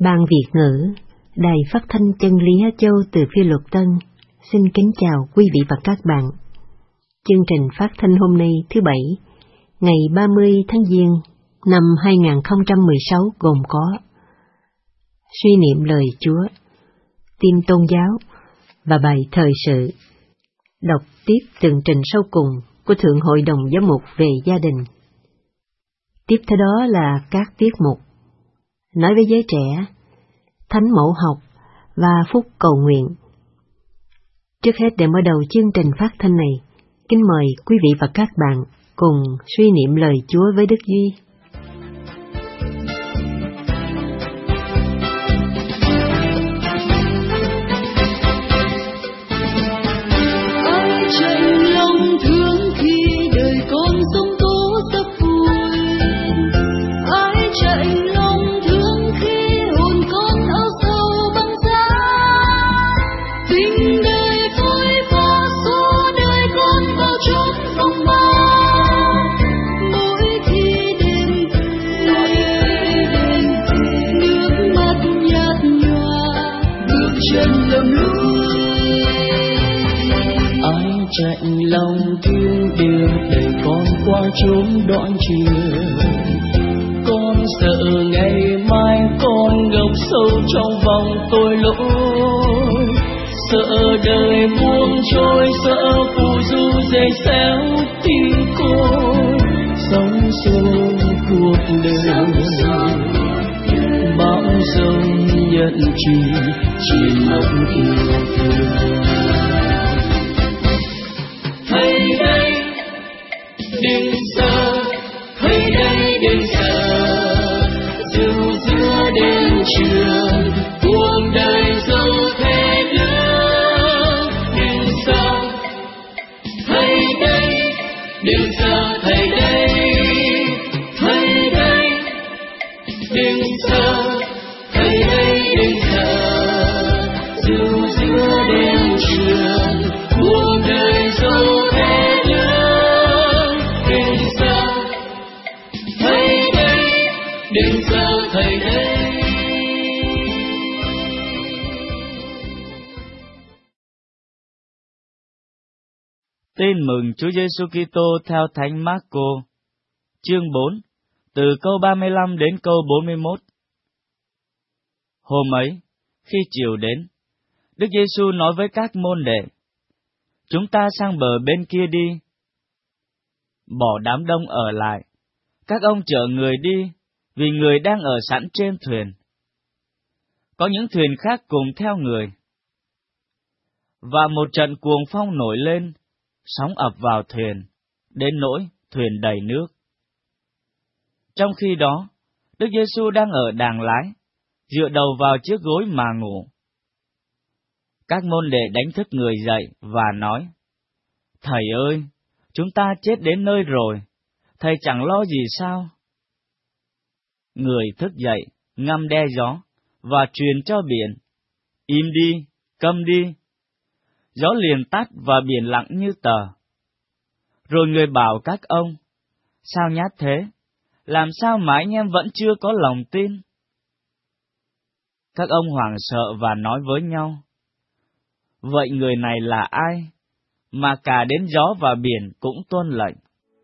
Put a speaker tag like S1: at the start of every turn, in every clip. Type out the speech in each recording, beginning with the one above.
S1: Ban Việt ngữ, Đài Phát thanh Chân lý Á Châu từ Phi Luật Tân, xin kính chào quý vị và các bạn. Chương trình phát thanh hôm nay thứ Bảy, ngày 30 tháng Giêng năm 2016 gồm có suy niệm lời Chúa, tin tôn giáo và bài thời sự. Đọc tiếp tường trình sau cùng của Thượng Hội đồng Giám mục về gia đình. Tiếp theo đó là các tiết mục nói với giới trẻ, thánh mẫu học và phúc cầu nguyện. Trước hết, để mở đầu chương trình phát thanh này, kính mời quý vị và các bạn cùng suy niệm lời Chúa với Đức Duy.
S2: Chạnh lòng thương điều để con qua chốn đoạn chiều. Con sợ ngày mai con ngập sâu trong vòng tội lỗi, sợ đời buông trôi, sợ phù du dày xéo tim côi. Sống xuông cuộc đời bão giông nhận chỉ mộng yêu thương. Thầy đây đừng sợ, thầy đây đừng sợ, dù giữa đêm trường cuộc đời dẫu thế lớn. Đừng sợ, thầy đây đừng sợ, thầy đây đừng sợ, thầy đây đừng sợ, dù giữa đêm trường cuộc đời dẫu đừng sợ, thầy đây.
S3: Tin mừng Chúa Giêsu Kitô theo Thánh Mác-cô, chương 4, từ câu 35 đến câu 41. Hôm ấy, khi chiều đến, Đức Giêsu nói với các môn đệ: chúng ta sang bờ bên kia đi. Bỏ đám đông ở lại, các ông chở người đi, vì người đang ở sẵn trên thuyền. Có những thuyền khác cùng theo người. Và một trận cuồng phong nổi lên, sóng ập vào thuyền, đến nỗi thuyền đầy nước. Trong khi đó, Đức Giêsu đang ở đàng lái, dựa đầu vào chiếc gối mà ngủ. Các môn đệ đánh thức người dậy và nói: Thầy ơi, chúng ta chết đến nơi rồi, thầy chẳng lo gì sao? Người thức dậy, ngâm đe gió, và truyền cho biển: im đi, câm đi. Gió liền tắt và biển lặng như tờ. Rồi người bảo các ông: sao nhát thế? Làm sao mà anh em vẫn chưa có lòng tin? Các ông hoảng sợ và nói với nhau: vậy người này là ai, mà cả đến gió và biển cũng tuân lệnh?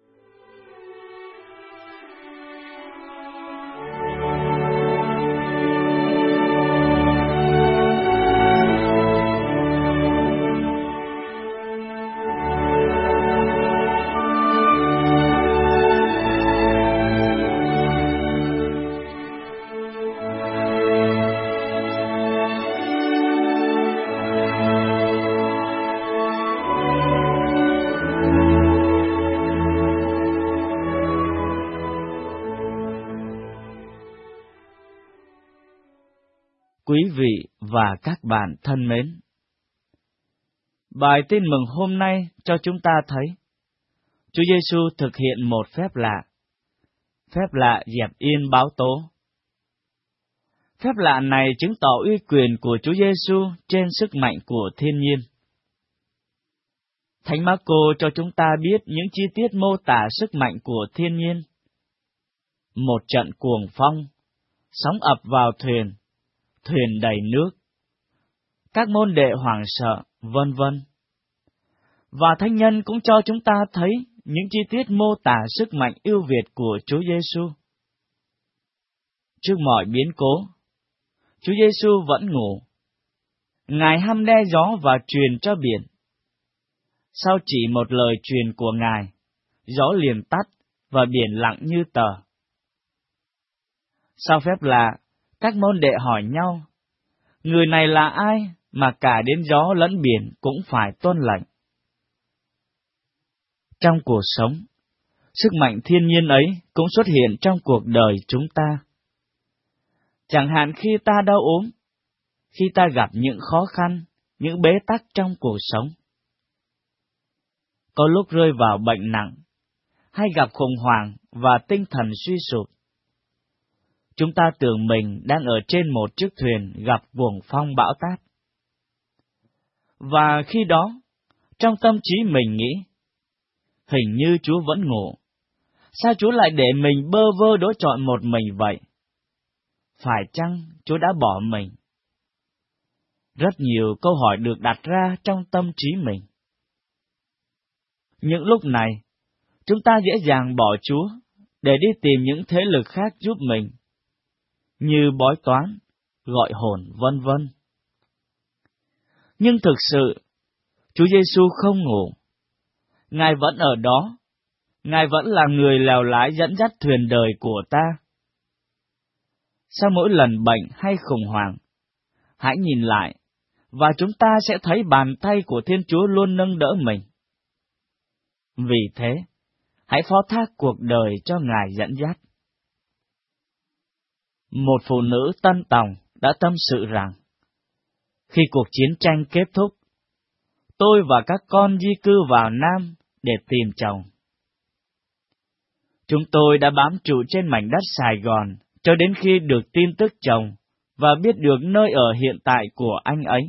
S3: Quý vị và các bạn thân mến, bài tin mừng hôm nay cho chúng ta thấy Chúa Giêsu thực hiện một phép lạ. Phép lạ dẹp yên bão tố. Phép lạ này chứng tỏ uy quyền của Chúa Giêsu trên sức mạnh của thiên nhiên. Thánh Mác-cô cho chúng ta biết những chi tiết mô tả sức mạnh của thiên nhiên. Một trận cuồng phong, sóng ập vào thuyền, thuyền đầy nước. Các môn đệ hoảng sợ, vân vân. Và Thánh Nhân cũng cho chúng ta thấy những chi tiết mô tả sức mạnh ưu việt của Chúa Giêsu. Trước mọi biến cố, Chúa Giêsu vẫn ngủ. Ngài hăm đe gió và truyền cho biển. Sau chỉ một lời truyền của Ngài, gió liền tắt và biển lặng như tờ. Sau phép lạ, các môn đệ hỏi nhau, người này là ai mà cả đến gió lẫn biển cũng phải tuân lệnh? Trong cuộc sống, sức mạnh thiên nhiên ấy cũng xuất hiện trong cuộc đời chúng ta. Chẳng hạn khi ta đau ốm, khi ta gặp những khó khăn, những bế tắc trong cuộc sống. Có lúc rơi vào bệnh nặng, hay gặp khủng hoảng và tinh thần suy sụp. Chúng ta tưởng mình đang ở trên một chiếc thuyền gặp cuồng phong bão táp. Và khi đó, trong tâm trí mình nghĩ, hình như Chúa vẫn ngủ. Sao Chúa lại để mình bơ vơ đối chọi một mình vậy? Phải chăng Chúa đã bỏ mình? Rất nhiều câu hỏi được đặt ra trong tâm trí mình. Những lúc này, chúng ta dễ dàng bỏ Chúa để đi tìm những thế lực khác giúp mình, như bói toán, gọi hồn, vân vân. Nhưng thực sự, Chúa Giêsu không ngủ. Ngài vẫn ở đó. Ngài vẫn là người lèo lái dẫn dắt thuyền đời của ta. Sau mỗi lần bệnh hay khủng hoảng, hãy nhìn lại, và chúng ta sẽ thấy bàn tay của Thiên Chúa luôn nâng đỡ mình. Vì thế, hãy phó thác cuộc đời cho Ngài dẫn dắt. Một phụ nữ Tân Tòng đã tâm sự rằng, khi cuộc chiến tranh kết thúc, tôi và các con di cư vào Nam để tìm chồng. Chúng tôi đã bám trụ trên mảnh đất Sài Gòn cho đến khi được tin tức chồng và biết được nơi ở hiện tại của anh ấy.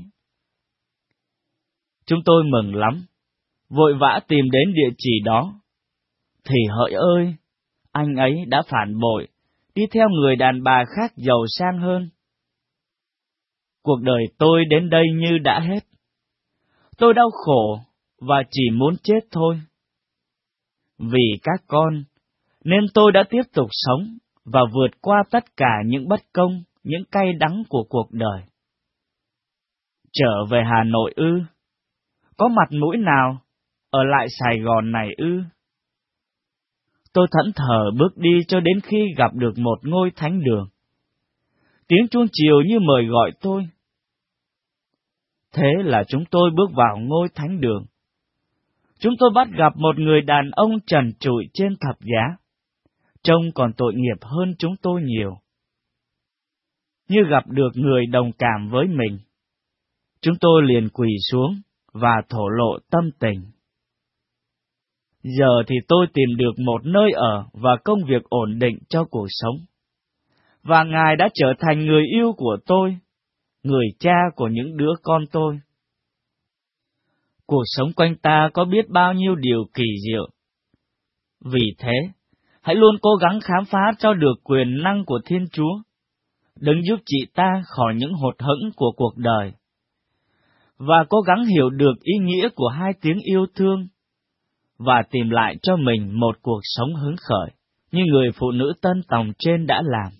S3: Chúng tôi mừng lắm, vội vã tìm đến địa chỉ đó. Thì hỡi ơi, anh ấy đã phản bội, đi theo người đàn bà khác giàu sang hơn. Cuộc đời tôi đến đây như đã hết. Tôi đau khổ và chỉ muốn chết thôi. Vì các con, nên tôi đã tiếp tục sống và vượt qua tất cả những bất công, những cay đắng của cuộc đời. Trở về Hà Nội ư? Có mặt mũi nào ở lại Sài Gòn này ư? Tôi thẫn thờ bước đi cho đến khi gặp được một ngôi thánh đường. Tiếng chuông chiều như mời gọi tôi. Thế là chúng tôi bước vào ngôi thánh đường. Chúng tôi bắt gặp một người đàn ông trần trụi trên thập giá, trông còn tội nghiệp hơn chúng tôi nhiều. Như gặp được người đồng cảm với mình, chúng tôi liền quỳ xuống và thổ lộ tâm tình. Giờ thì tôi tìm được một nơi ở và công việc ổn định cho cuộc sống. Và Ngài đã trở thành người yêu của tôi, người cha của những đứa con tôi. Cuộc sống quanh ta có biết bao nhiêu điều kỳ diệu. Vì thế, hãy luôn cố gắng khám phá cho được quyền năng của Thiên Chúa, đấng giúp chị ta khỏi những hụt hẫng của cuộc đời, và cố gắng hiểu được ý nghĩa của hai tiếng yêu thương, và tìm lại cho mình một cuộc sống hứng khởi, như người phụ nữ Tân Tòng trên đã làm.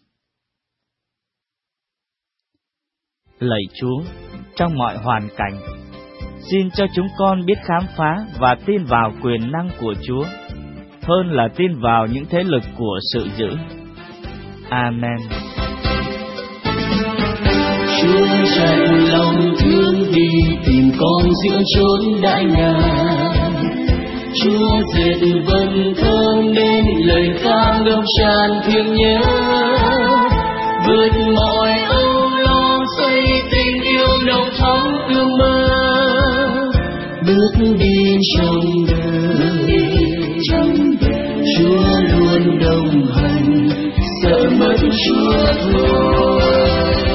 S3: Lạy Chúa, trong mọi hoàn cảnh, xin cho chúng con biết khám phá và tin vào quyền năng của Chúa, hơn là tin vào những thế lực của sự dữ. Amen.
S2: Chúa dạy lòng thương đi tìm con giữa chốn đại ngàn. Chúa dệt vầng thơm nên lời ca ngập tràn thương nhớ, vượt mọi âu lo xây tình yêu nồng thắm ước mơ. Bước đi trong đời, Chúa luôn đồng hành, sợ mất Chúa thôi.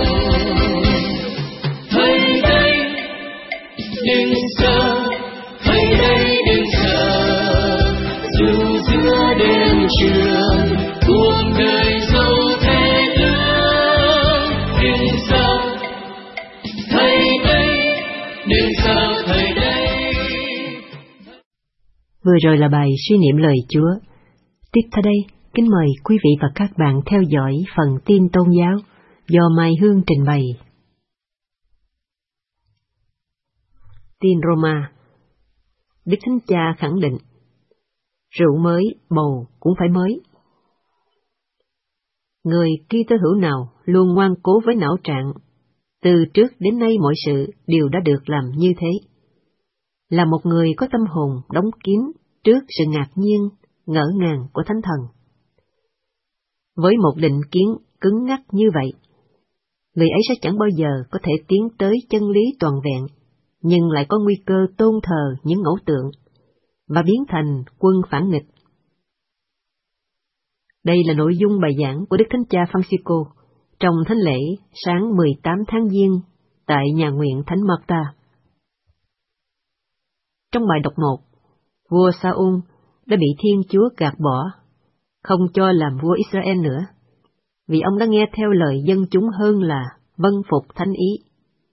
S2: Hãy đây đừng sợ, hãy đây đừng sợ, dù giữa đêm trường cuộc đời dẫu thế lương. Đừng sợ, đến giờ thời đây.
S1: Vừa rồi là bài suy niệm lời Chúa. Tiếp theo đây, kính mời quý vị và các bạn theo dõi phần tin tôn giáo do Mai Hương trình bày. Tin Roma. Đức Thánh Cha khẳng định, rượu mới, bầu cũng phải mới. Người Kitô hữu nào luôn ngoan cố với não trạng, từ trước đến nay mọi sự đều đã được làm như thế. Là một người có tâm hồn đóng kín trước sự ngạc nhiên, ngỡ ngàng của Thánh Thần. Với một định kiến cứng ngắc như vậy, người ấy sẽ chẳng bao giờ có thể tiến tới chân lý toàn vẹn, nhưng lại có nguy cơ tôn thờ những ngẫu tượng và biến thành quân phản nghịch. Đây là nội dung bài giảng của Đức Thánh Cha Francisco trong thánh lễ sáng 18 tháng Giêng tại nhà nguyện Thánh Marta. Trong bài đọc 1, vua Sa-ung đã bị Thiên Chúa gạt bỏ, không cho làm vua Israel nữa, vì ông đã nghe theo lời dân chúng hơn là vâng phục thánh ý.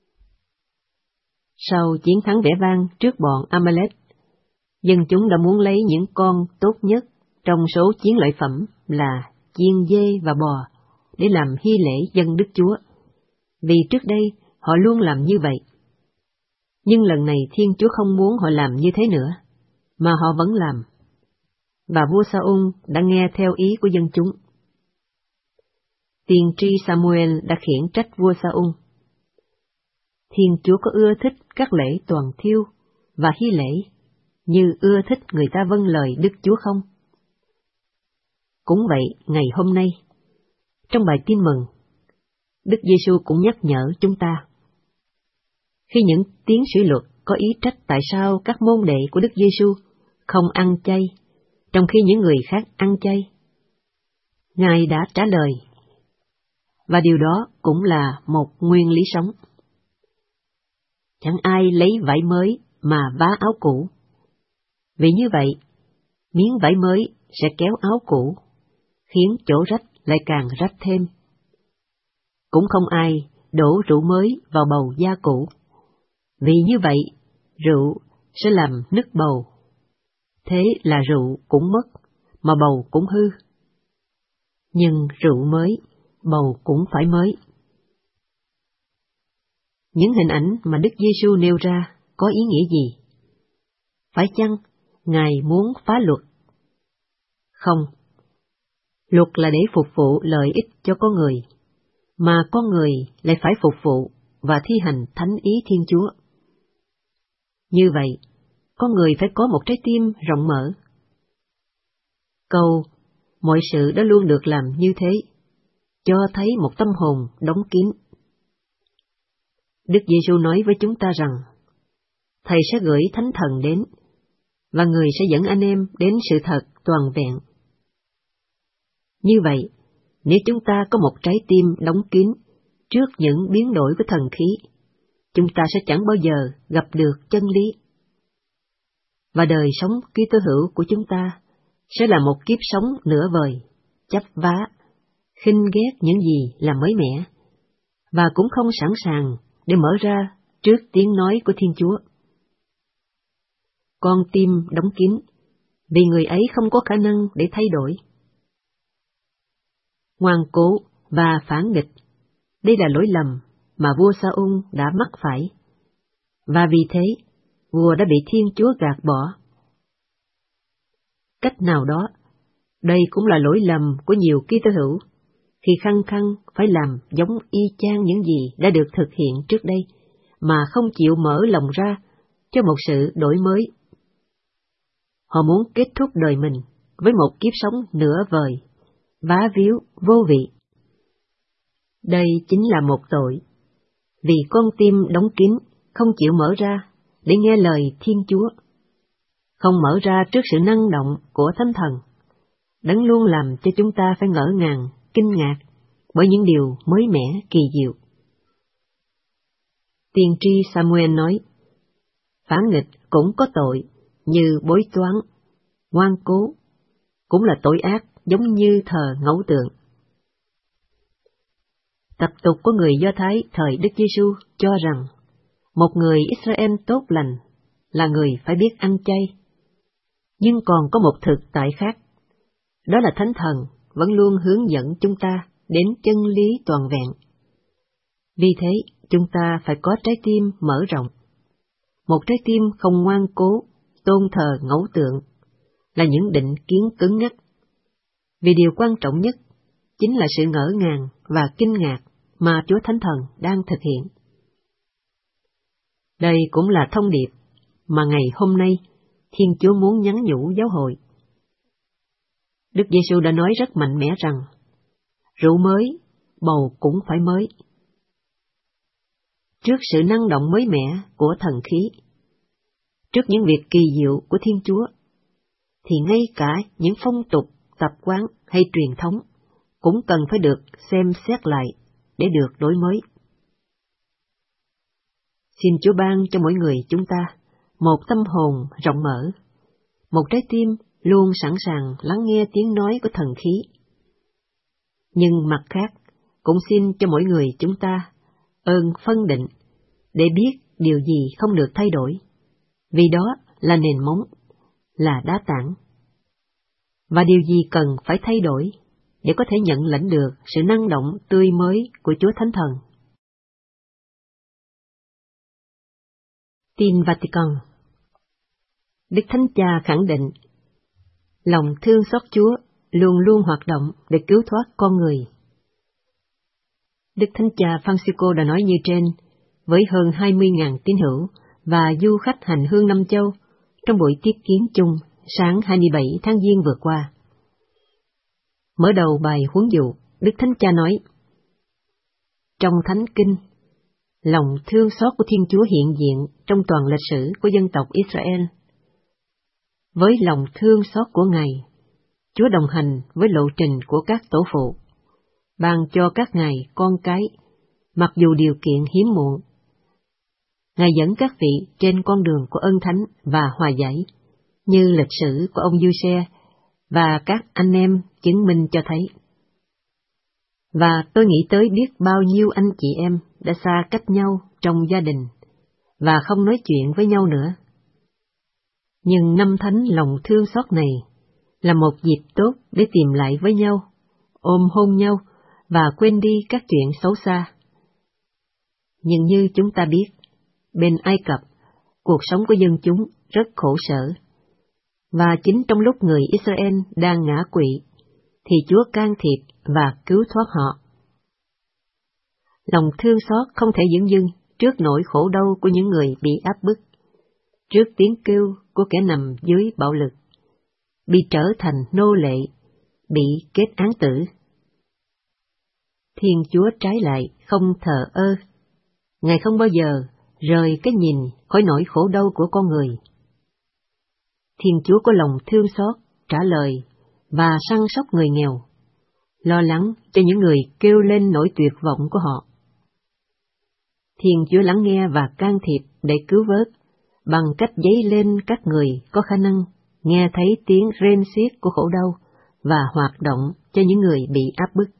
S1: Sau chiến thắng vẻ vang trước bọn Amalek, dân chúng đã muốn lấy những con tốt nhất trong số chiến lợi phẩm là chiên dê và bò để làm hy lễ dâng Đức Chúa, vì trước đây họ luôn làm như vậy. Nhưng lần này Thiên Chúa không muốn họ làm như thế nữa, mà họ vẫn làm. Và vua Sa-ung đã nghe theo ý của dân chúng. Tiên tri Samuel đã khiển trách vua Sa-ung. Thiên Chúa có ưa thích các lễ toàn thiêu và hy lễ như ưa thích người ta vâng lời Đức Chúa không? Cũng vậy, ngày hôm nay, trong bài tin mừng, Đức Giêsu cũng nhắc nhở chúng ta. Khi những tiến sĩ luật có ý trách tại sao các môn đệ của Đức Giêsu không ăn chay, trong khi những người khác ăn chay, Ngài đã trả lời, và điều đó cũng là một nguyên lý sống. Chẳng ai lấy vải mới mà vá áo cũ, vì như vậy, miếng vải mới sẽ kéo áo cũ, khiến chỗ rách lại càng rách thêm. Cũng không ai đổ rượu mới vào bầu da cũ, vì như vậy, rượu sẽ làm nứt bầu. Thế là rượu cũng mất, mà bầu cũng hư. Nhưng rượu mới, bầu cũng phải mới. Những hình ảnh mà Đức Giêsu nêu ra có ý nghĩa gì? Phải chăng Ngài muốn phá luật? Không. Luật là để phục vụ lợi ích cho con người, mà con người lại phải phục vụ và thi hành thánh ý Thiên Chúa. Như vậy, con người phải có một trái tim rộng mở. Câu, mọi sự đã luôn được làm như thế, cho thấy một tâm hồn đóng kín. Đức Giêsu nói với chúng ta rằng, Thầy sẽ gửi Thánh Thần đến, và Người sẽ dẫn anh em đến sự thật toàn vẹn. Như vậy, nếu chúng ta có một trái tim đóng kín trước những biến đổi của thần khí, chúng ta sẽ chẳng bao giờ gặp được chân lý. Và đời sống Kitô hữu của chúng ta sẽ là một kiếp sống nửa vời, chấp vá, khinh ghét những gì là mới mẻ, và cũng không sẵn sàng để mở ra trước tiếng nói của Thiên Chúa. Con tim đóng kín, vì người ấy không có khả năng để thay đổi. Ngoan cố và phản nghịch, đây là lỗi lầm mà vua Sa-ung đã mắc phải, và vì thế, vua đã bị Thiên Chúa gạt bỏ. Cách nào đó, đây cũng là lỗi lầm của nhiều Kitô hữu, khi khăng khăng phải làm giống y chang những gì đã được thực hiện trước đây, mà không chịu mở lòng ra cho một sự đổi mới. Họ muốn kết thúc đời mình với một kiếp sống nửa vời, vá víu, vô vị. Đây chính là một tội, vì con tim đóng kín, không chịu mở ra để nghe lời Thiên Chúa, không mở ra trước sự năng động của Thánh Thần, Đấng luôn làm cho chúng ta phải ngỡ ngàng, kinh ngạc bởi những điều mới mẻ, kỳ diệu. Tiên tri Samuel nói, phản nghịch cũng có tội, như bói toán, ngoan cố, cũng là tội ác giống như thờ ngẫu tượng. Tập tục của người Do Thái thời Đức Giêsu cho rằng Một người Israel tốt lành là người phải biết ăn chay. Nhưng còn có một thực tại khác, đó là Thánh Thần vẫn luôn hướng dẫn chúng ta đến chân lý toàn vẹn. Vì thế, chúng ta phải có trái tim mở rộng. Một trái tim không ngoan cố, tôn thờ ngẫu tượng, là những định kiến cứng ngắc. Vì điều quan trọng nhất chính là sự ngỡ ngàng và kinh ngạc mà Chúa Thánh Thần đang thực hiện. Đây cũng là thông điệp mà ngày hôm nay Thiên Chúa muốn nhắn nhủ giáo hội. Đức Giêsu đã nói rất mạnh mẽ rằng, rượu mới, bầu cũng phải mới. Trước sự năng động mới mẻ của thần khí, trước những việc kỳ diệu của Thiên Chúa, thì ngay cả những phong tục, tập quán hay truyền thống cũng cần phải được xem xét lại để được đổi mới. Xin Chúa ban cho mỗi người chúng ta một tâm hồn rộng mở, một trái tim luôn sẵn sàng lắng nghe tiếng nói của thần khí. Nhưng mặt khác, cũng xin cho mỗi người chúng ta ơn phân định để biết điều gì không được thay đổi, vì đó là nền móng, là đá tảng. Và điều gì cần phải thay đổi để có thể nhận lãnh được sự năng động tươi mới của Chúa Thánh Thần. Tin Vatican. Đức Thánh Cha khẳng định, lòng thương xót Chúa luôn luôn hoạt động để cứu thoát con người. Đức Thánh Cha Francisco đã nói như trên, với hơn 20.000 tín hữu và du khách hành hương năm châu trong buổi tiếp kiến chung sáng 27 tháng Giêng vừa qua. Mở đầu bài huấn dụ, Đức Thánh Cha nói, trong Thánh Kinh, lòng thương xót của Thiên Chúa hiện diện trong toàn lịch sử của dân tộc Israel. Với lòng thương xót của Ngài, Chúa đồng hành với lộ trình của các tổ phụ, ban cho các ngài con cái, mặc dù điều kiện hiếm muộn. Ngài dẫn các vị trên con đường của ân thánh và hòa giải, như lịch sử của ông Giuse và các anh em chứng minh cho thấy. Và tôi nghĩ tới biết bao nhiêu anh chị em đã xa cách nhau trong gia đình, và không nói chuyện với nhau nữa. Nhưng năm thánh lòng thương xót này là một dịp tốt để tìm lại với nhau, ôm hôn nhau và quên đi các chuyện xấu xa. Nhưng như chúng ta biết, bên Ai Cập, cuộc sống của dân chúng rất khổ sở, và chính trong lúc người Israel đang ngã quỵ, thì Chúa can thiệp và cứu thoát họ. Lòng thương xót không thể dửng dưng trước nỗi khổ đau của những người bị áp bức, trước tiếng kêu của kẻ nằm dưới bạo lực, bị trở thành nô lệ, bị kết án tử. Thiên Chúa trái lại không thờ ơ, Ngài không bao giờ rời cái nhìn khỏi nỗi khổ đau của con người. Thiên Chúa có lòng thương xót, trả lời và săn sóc người nghèo, lo lắng cho những người kêu lên nỗi tuyệt vọng của họ. Thiên Chúa lắng nghe và can thiệp để cứu vớt, bằng cách dấy lên các người có khả năng nghe thấy tiếng rên xiết của khổ đau và hoạt động cho những người bị áp bức.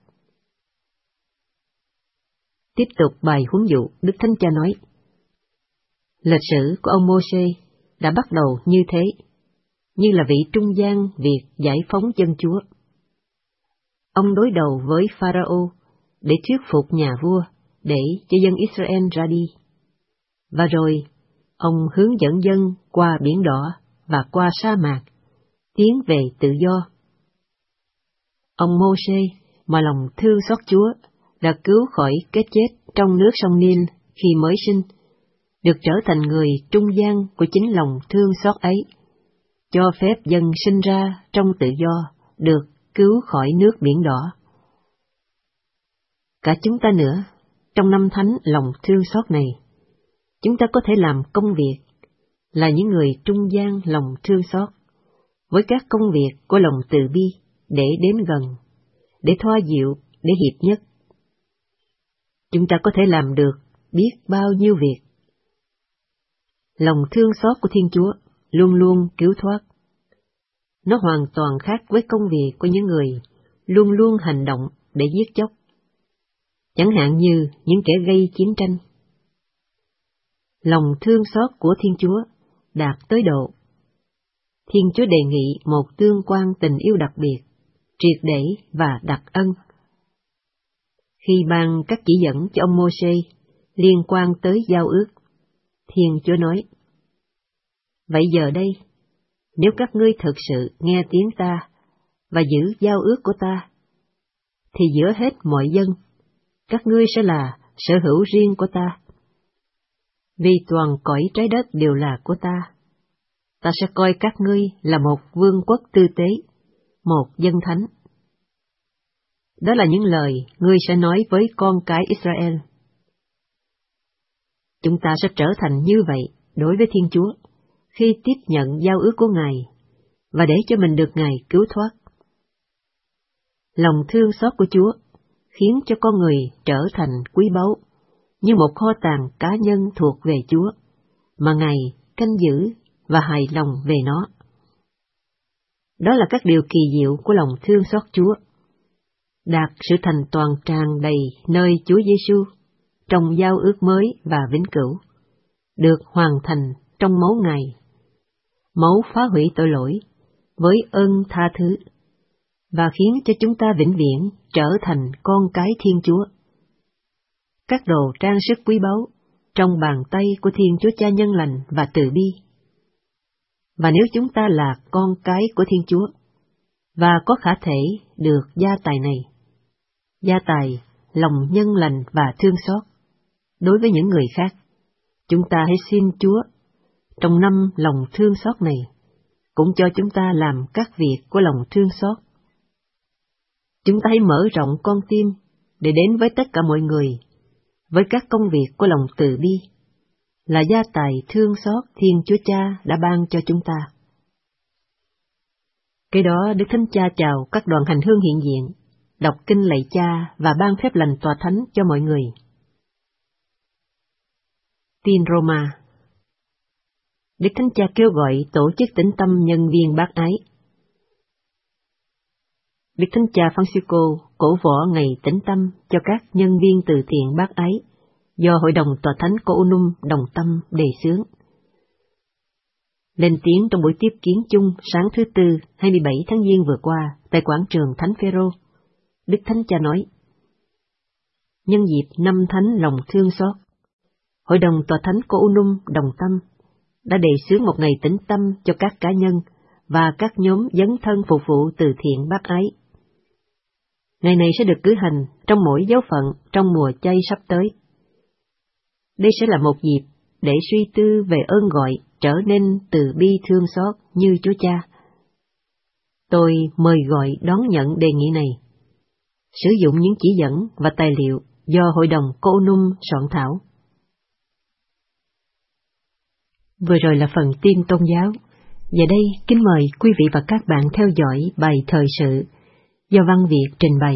S1: Tiếp tục bài huấn dụ, Đức Thánh Cha nói, lịch sử của ông Mô-sê đã bắt đầu như thế, như là vị trung gian việc giải phóng dân Chúa. Ông đối đầu với Pharaoh để thuyết phục nhà vua để cho dân Israel ra đi. Và rồi, ông hướng dẫn dân qua Biển Đỏ và qua sa mạc, tiến về tự do. Ông Mô-sê mà lòng thương xót Chúa đã cứu khỏi cái chết trong nước sông Nin khi mới sinh, được trở thành người trung gian của chính lòng thương xót ấy, cho phép dân sinh ra trong tự do, được cứu khỏi nước Biển Đỏ. Cả chúng ta nữa, trong năm thánh lòng thương xót này, chúng ta có thể làm công việc là những người trung gian lòng thương xót, với các công việc của lòng từ bi để đến gần, để thoa dịu, để hiệp nhất. Chúng ta có thể làm được biết bao nhiêu việc. Lòng thương xót của Thiên Chúa luôn luôn cứu thoát. Nó hoàn toàn khác với công việc của những người luôn luôn hành động để giết chóc, chẳng hạn như những kẻ gây chiến tranh. Lòng thương xót của Thiên Chúa đạt tới độ Thiên Chúa đề nghị một tương quan tình yêu đặc biệt, triệt để và đặc ân. Khi ban các chỉ dẫn cho ông Mô-sê liên quan tới giao ước, Thiên Chúa nói: Vậy giờ đây, nếu các ngươi thực sự nghe tiếng ta và giữ giao ước của ta, thì giữa hết mọi dân, các ngươi sẽ là sở hữu riêng của ta. Vì toàn cõi trái đất đều là của ta, ta sẽ coi các ngươi là một vương quốc tư tế, một dân thánh. Đó là những lời ngươi sẽ nói với con cái Israel. Chúng ta sẽ trở thành như vậy đối với Thiên Chúa khi tiếp nhận giao ước của Ngài và để cho mình được Ngài cứu thoát. Lòng thương xót của Chúa khiến cho con người trở thành quý báu, như một kho tàng cá nhân thuộc về Chúa, mà Ngài canh giữ và hài lòng về nó. Đó là các điều kỳ diệu của lòng thương xót Chúa, đạt sự thành toàn tràn đầy nơi Chúa Giêsu trong giao ước mới và vĩnh cửu, được hoàn thành trong máu Ngài, máu phá hủy tội lỗi với ơn tha thứ, và khiến cho chúng ta vĩnh viễn trở thành con cái Thiên Chúa. Các đồ trang sức quý báu trong bàn tay của Thiên Chúa Cha nhân lành và từ bi. Và nếu chúng ta là con cái của Thiên Chúa, và có khả thể được gia tài này, gia tài lòng nhân lành và thương xót đối với những người khác, chúng ta hãy xin Chúa, trong năm lòng thương xót này, cũng cho chúng ta làm các việc của lòng thương xót. Chúng ta hãy mở rộng con tim để đến với tất cả mọi người, với các công việc của lòng từ bi, là gia tài thương xót Thiên Chúa Cha đã ban cho chúng ta. Kế đó, Đức Thánh Cha chào các đoàn hành hương hiện diện, đọc kinh lạy Cha và ban phép lành tòa thánh cho mọi người. Tin Roma. Đức Thánh Cha kêu gọi tổ chức tĩnh tâm nhân viên bác ái. Đức Thánh Cha Francisco cổ võ ngày tĩnh tâm cho các nhân viên từ thiện bác ái do Hội đồng Tòa Thánh Coonum đồng tâm đề xướng. Lên tiếng trong buổi tiếp kiến chung sáng thứ Tư 27 tháng Giêng vừa qua tại quảng trường Thánh Phêrô, Đức Thánh Cha nói: Nhân dịp năm Thánh lòng thương xót, Hội đồng Tòa Thánh Coonum đồng tâm đã đề xướng một ngày tĩnh tâm cho các cá nhân và các nhóm dấn thân phục vụ từ thiện bác ái. Ngày này sẽ được cử hành trong mỗi giáo phận trong mùa chay sắp tới. Đây sẽ là một dịp để suy tư về ơn gọi trở nên từ bi thương xót như Chúa Cha. Tôi mời gọi đón nhận đề nghị này, sử dụng những chỉ dẫn và tài liệu do Hội đồng Coonum soạn thảo. Vừa rồi là phần tin tôn giáo. Giờ đây, kính mời quý vị và các bạn theo dõi bài thời sự do Văn Việt trình bày.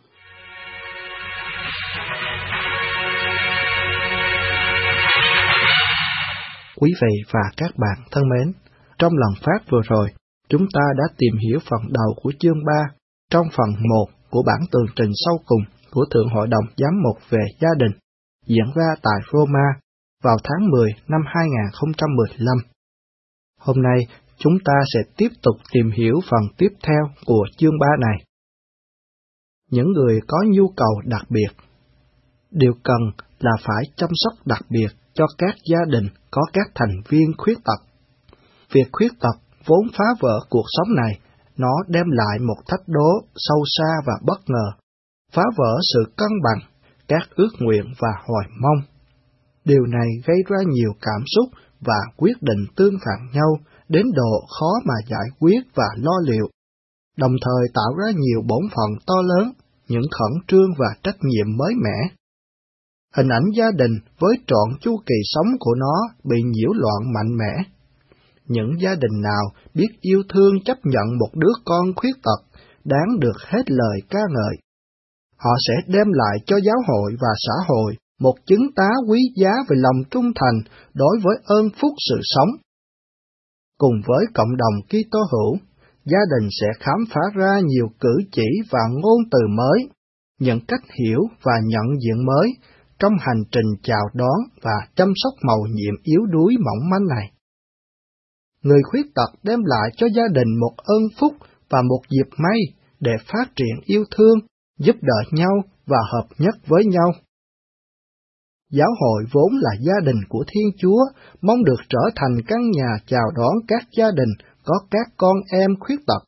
S4: Quý vị và các bạn thân mến, trong lần phát vừa rồi, chúng ta đã tìm hiểu phần đầu của chương 3 trong phần 1 của bản tường trình sau cùng của Thượng Hội đồng Giám mục về gia đình, diễn ra tại Roma vào tháng 10 năm 2015. Hôm nay, chúng ta sẽ tiếp tục tìm hiểu phần tiếp theo của chương 3 này. Những người có nhu cầu đặc biệt. Điều cần là phải chăm sóc đặc biệt cho các gia đình có các thành viên khuyết tật. Việc khuyết tật vốn phá vỡ cuộc sống này, nó đem lại một thách đố sâu xa và bất ngờ, phá vỡ sự cân bằng, các ước nguyện và hoài mong. Điều này gây ra nhiều cảm xúc và quyết định tương phản nhau đến độ khó mà giải quyết và lo liệu, đồng thời tạo ra nhiều bổn phận to lớn, những khẩn trương và trách nhiệm mới mẻ. Hình ảnh gia đình với trọn chu kỳ sống của nó bị nhiễu loạn mạnh mẽ. Những gia đình nào biết yêu thương chấp nhận một đứa con khuyết tật đáng được hết lời ca ngợi. Họ sẽ đem lại cho giáo hội và xã hội một chứng tá quý giá về lòng trung thành đối với ơn phúc sự sống. Cùng với cộng đồng Kitô hữu, gia đình sẽ khám phá ra nhiều cử chỉ và ngôn từ mới, những cách hiểu và nhận diện mới, trong hành trình chào đón và chăm sóc mầu nhiệm yếu đuối mỏng manh này. Người khuyết tật đem lại cho gia đình một ơn phúc và một dịp may để phát triển yêu thương, giúp đỡ nhau và hợp nhất với nhau. Giáo hội vốn là gia đình của Thiên Chúa, mong được trở thành căn nhà chào đón các gia đình có các con em khuyết tật.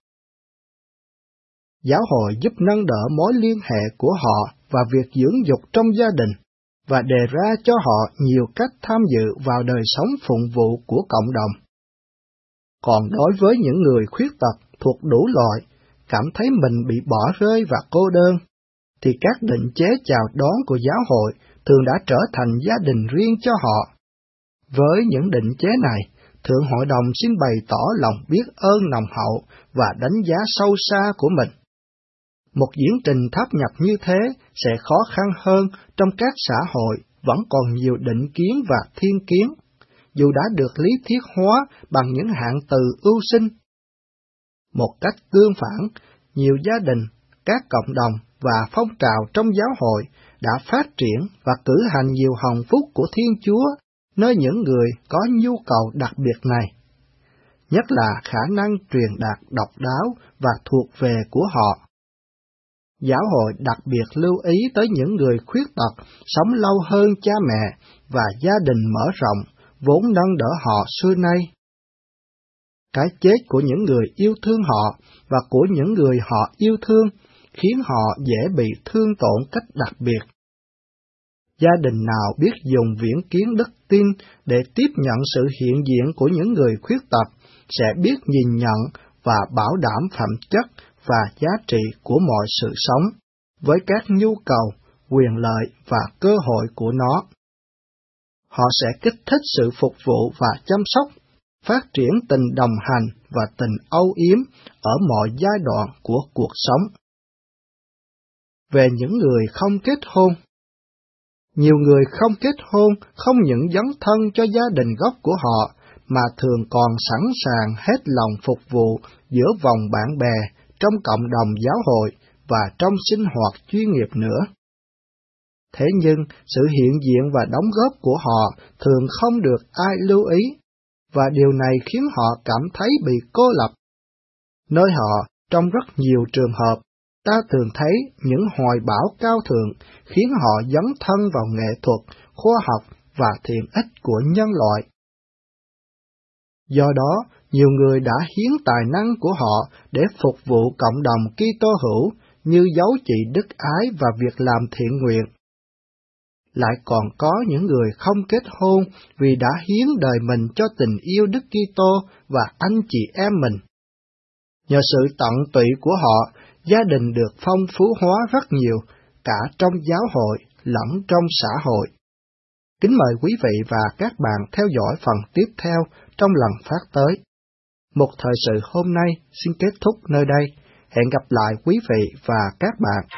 S4: Giáo hội giúp nâng đỡ mối liên hệ của họ và việc dưỡng dục trong gia đình, và đề ra cho họ nhiều cách tham dự vào đời sống phụng vụ của cộng đồng. Còn đối với những người khuyết tật thuộc đủ loại, cảm thấy mình bị bỏ rơi và cô đơn, thì các định chế chào đón của giáo hội thường đã trở thành gia đình riêng cho họ. Với những định chế này, Thượng Hội đồng xin bày tỏ lòng biết ơn nồng hậu và đánh giá sâu xa của mình. Một diễn trình tháp nhập như thế sẽ khó khăn hơn trong các xã hội vẫn còn nhiều định kiến và thiên kiến, dù đã được lý thuyết hóa bằng những hạng từ ưu sinh. Một cách tương phản, nhiều gia đình, các cộng đồng và phong trào trong giáo hội đã phát triển và cử hành nhiều hồng phúc của Thiên Chúa nơi những người có nhu cầu đặc biệt này, nhất là khả năng truyền đạt độc đáo và thuộc về của họ. Giáo hội đặc biệt lưu ý tới những người khuyết tật sống lâu hơn cha mẹ và gia đình mở rộng, vốn nâng đỡ họ xưa nay. Cái chết của những người yêu thương họ và của những người họ yêu thương khiến họ dễ bị thương tổn cách đặc biệt. Gia đình nào biết dùng viễn kiến đức tin để tiếp nhận sự hiện diện của những người khuyết tật sẽ biết nhìn nhận và bảo đảm phẩm chất và giá trị của mọi sự sống, với các nhu cầu, quyền lợi và cơ hội của nó. Họ sẽ kích thích sự phục vụ và chăm sóc, phát triển tình đồng hành và tình âu yếm ở mọi giai đoạn của cuộc sống. Về những người không kết hôn, nhiều người không kết hôn không những dấn thân cho gia đình gốc của họ, mà thường còn sẵn sàng hết lòng phục vụ giữa vòng bạn bè, trong cộng đồng giáo hội và trong sinh hoạt chuyên nghiệp nữa. Thế nhưng, sự hiện diện và đóng góp của họ thường không được ai lưu ý, và điều này khiến họ cảm thấy bị cô lập. Nơi họ, trong rất nhiều trường hợp, ta thường thấy những hoài bão cao thượng khiến họ dấn thân vào nghệ thuật, khoa học và thiện ích của nhân loại. Do đó, nhiều người đã hiến tài năng của họ để phục vụ cộng đồng Kitô hữu như dấu chỉ đức ái và việc làm thiện nguyện. Lại còn có những người không kết hôn vì đã hiến đời mình cho tình yêu Đức Kitô và anh chị em mình. Nhờ sự tận tụy của họ, gia đình được phong phú hóa rất nhiều, cả trong giáo hội lẫn trong xã hội. Kính mời quý vị và các bạn theo dõi phần tiếp theo trong lần phát tới. Một thời sự hôm nay xin kết thúc nơi đây. Hẹn gặp lại quý vị và các bạn.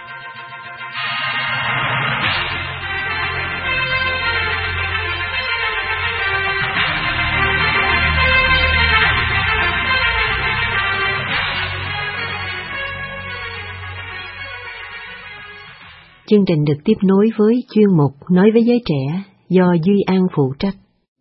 S1: Chương trình được tiếp nối với chuyên mục Nói với giới trẻ do Duy An phụ trách.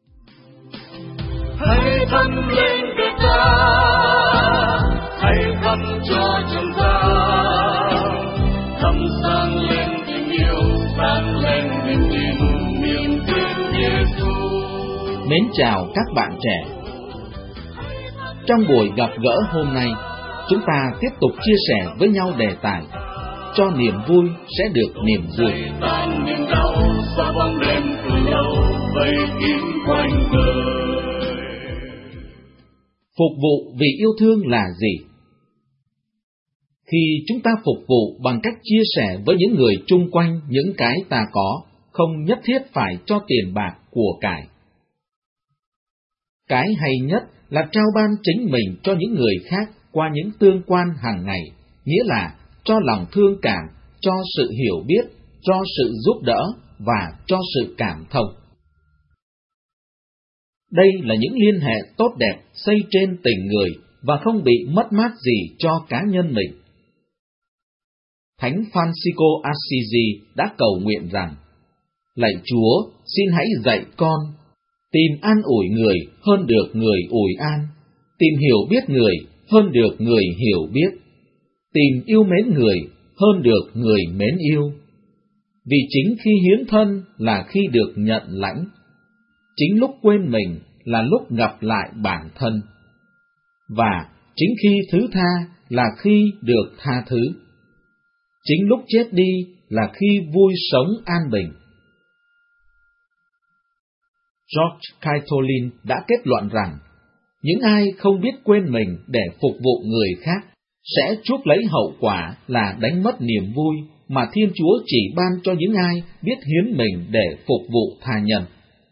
S2: Hãy thắp lên Việt ta, hãy thắp cho chúng ta, thắp sáng lên tình yêu, sáng lên niềm tin, niềm tin Giêsu.
S5: Mến chào các bạn trẻ. Trong buổi gặp gỡ hôm nay, chúng ta tiếp tục chia sẻ với nhau đề tài cho niềm vui sẽ được niềm vui. Phục vụ vì yêu thương là gì? Khi chúng ta phục vụ bằng cách chia sẻ với những người chung quanh những cái ta có, không nhất thiết phải cho tiền bạc của cải. Cái hay nhất là trao ban chính mình cho những người khác qua những tương quan hàng ngày, nghĩa là cho lòng thương cảm, cho sự hiểu biết, cho sự giúp đỡ và cho sự cảm thông. Đây là những liên hệ tốt đẹp xây trên tình người và không bị mất mát gì cho cá nhân mình. Thánh Francisco Assisi đã cầu nguyện rằng, Lạy Chúa, xin hãy dạy con tìm an ủi người hơn được người ủi an, tìm hiểu biết người hơn được người hiểu biết, tìm yêu mến người hơn được người mến yêu. Vì chính khi hiến thân là khi được nhận lãnh, chính lúc quên mình là lúc gặp lại bản thân, và chính khi thứ tha là khi được tha thứ, chính lúc chết đi là khi vui sống an bình. George Caitolin đã kết luận rằng, những ai không biết quên mình để phục vụ người khác sẽ chuốc lấy hậu quả là đánh mất niềm vui mà Thiên Chúa chỉ ban cho những ai biết hiến mình để phục vụ tha nhân.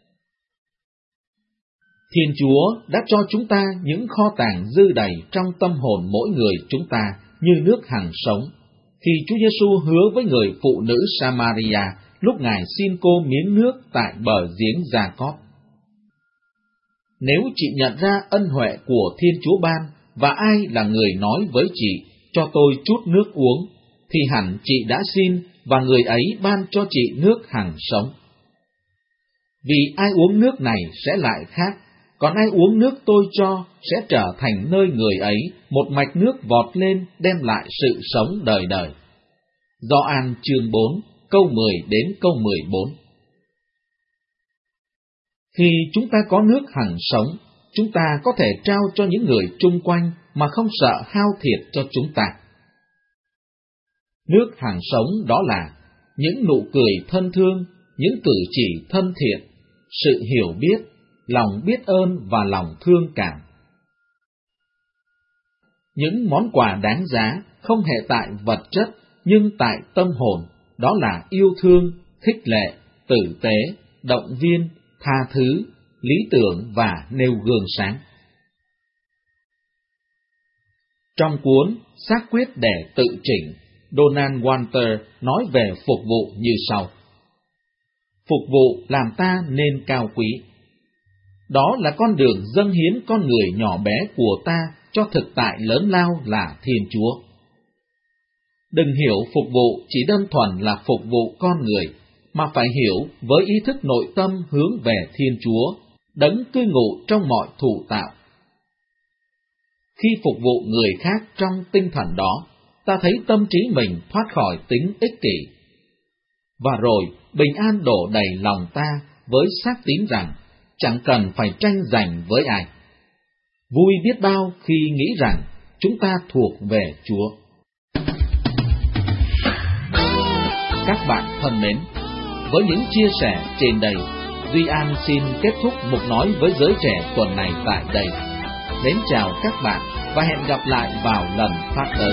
S5: Thiên Chúa đã cho chúng ta những kho tàng dư đầy trong tâm hồn mỗi người chúng ta như nước hằng sống, khi Chúa Giêsu hứa với người phụ nữ Samaria lúc Ngài xin cô miếng nước tại bờ giếng Gia-cóp. Nếu chị nhận ra ân huệ của Thiên Chúa ban, và ai là người nói với chị, cho tôi chút nước uống, thì hẳn chị đã xin, và người ấy ban cho chị nước hằng sống. Vì ai uống nước này sẽ lại khác, còn ai uống nước tôi cho sẽ trở thành nơi người ấy một mạch nước vọt lên đem lại sự sống đời đời. Gioan chương 4, câu 10 đến câu 14. Khi chúng ta có nước hằng sống, chúng ta có thể trao cho những người chung quanh mà không sợ hao thiệt cho chúng ta. Nước hằng sống đó là những nụ cười thân thương, những cử chỉ thân thiện, sự hiểu biết, lòng biết ơn và lòng thương cảm. Những món quà đáng giá không hề tại vật chất nhưng tại tâm hồn, đó là yêu thương, khích lệ, tử tế, động viên, tha thứ, lý tưởng và nêu gương sáng. Trong cuốn Xác quyết để tự chỉnh, Donald Walter nói về phục vụ như sau. Phục vụ làm ta nên cao quý. Đó là con đường dâng hiến con người nhỏ bé của ta cho thực tại lớn lao là Thiên Chúa. Đừng hiểu phục vụ chỉ đơn thuần là phục vụ con người, mà phải hiểu với ý thức nội tâm hướng về Thiên Chúa, đấng cư ngụ trong mọi thụ tạo. Khi phục vụ người khác trong tinh thần đó, ta thấy tâm trí mình thoát khỏi tính ích kỷ. Và rồi, bình an đổ đầy lòng ta với xác tín rằng chẳng cần phải tranh giành với ai. Vui biết bao khi nghĩ rằng chúng ta thuộc về Chúa. Các bạn thân mến, với những chia sẻ trên đây, Duy An xin kết thúc mục nói với giới trẻ tuần này tại đây. Mến chào các bạn và hẹn gặp lại vào lần phát tới.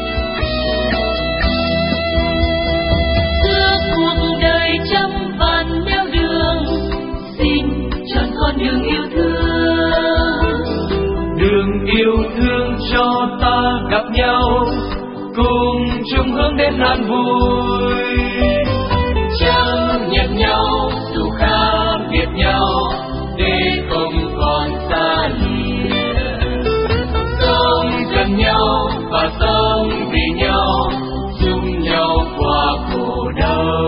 S2: Cuộc đời trăm vạn nẻo đường, xin chọn con đường yêu thương. Đường yêu thương cho ta gặp nhau, cùng chung hướng đến an vui. Chẳng nhận nhau dù khác biệt nhau, để không còn xa lìa. Sống gần nhau và sống vì nhau, chung nhau qua khổ đau.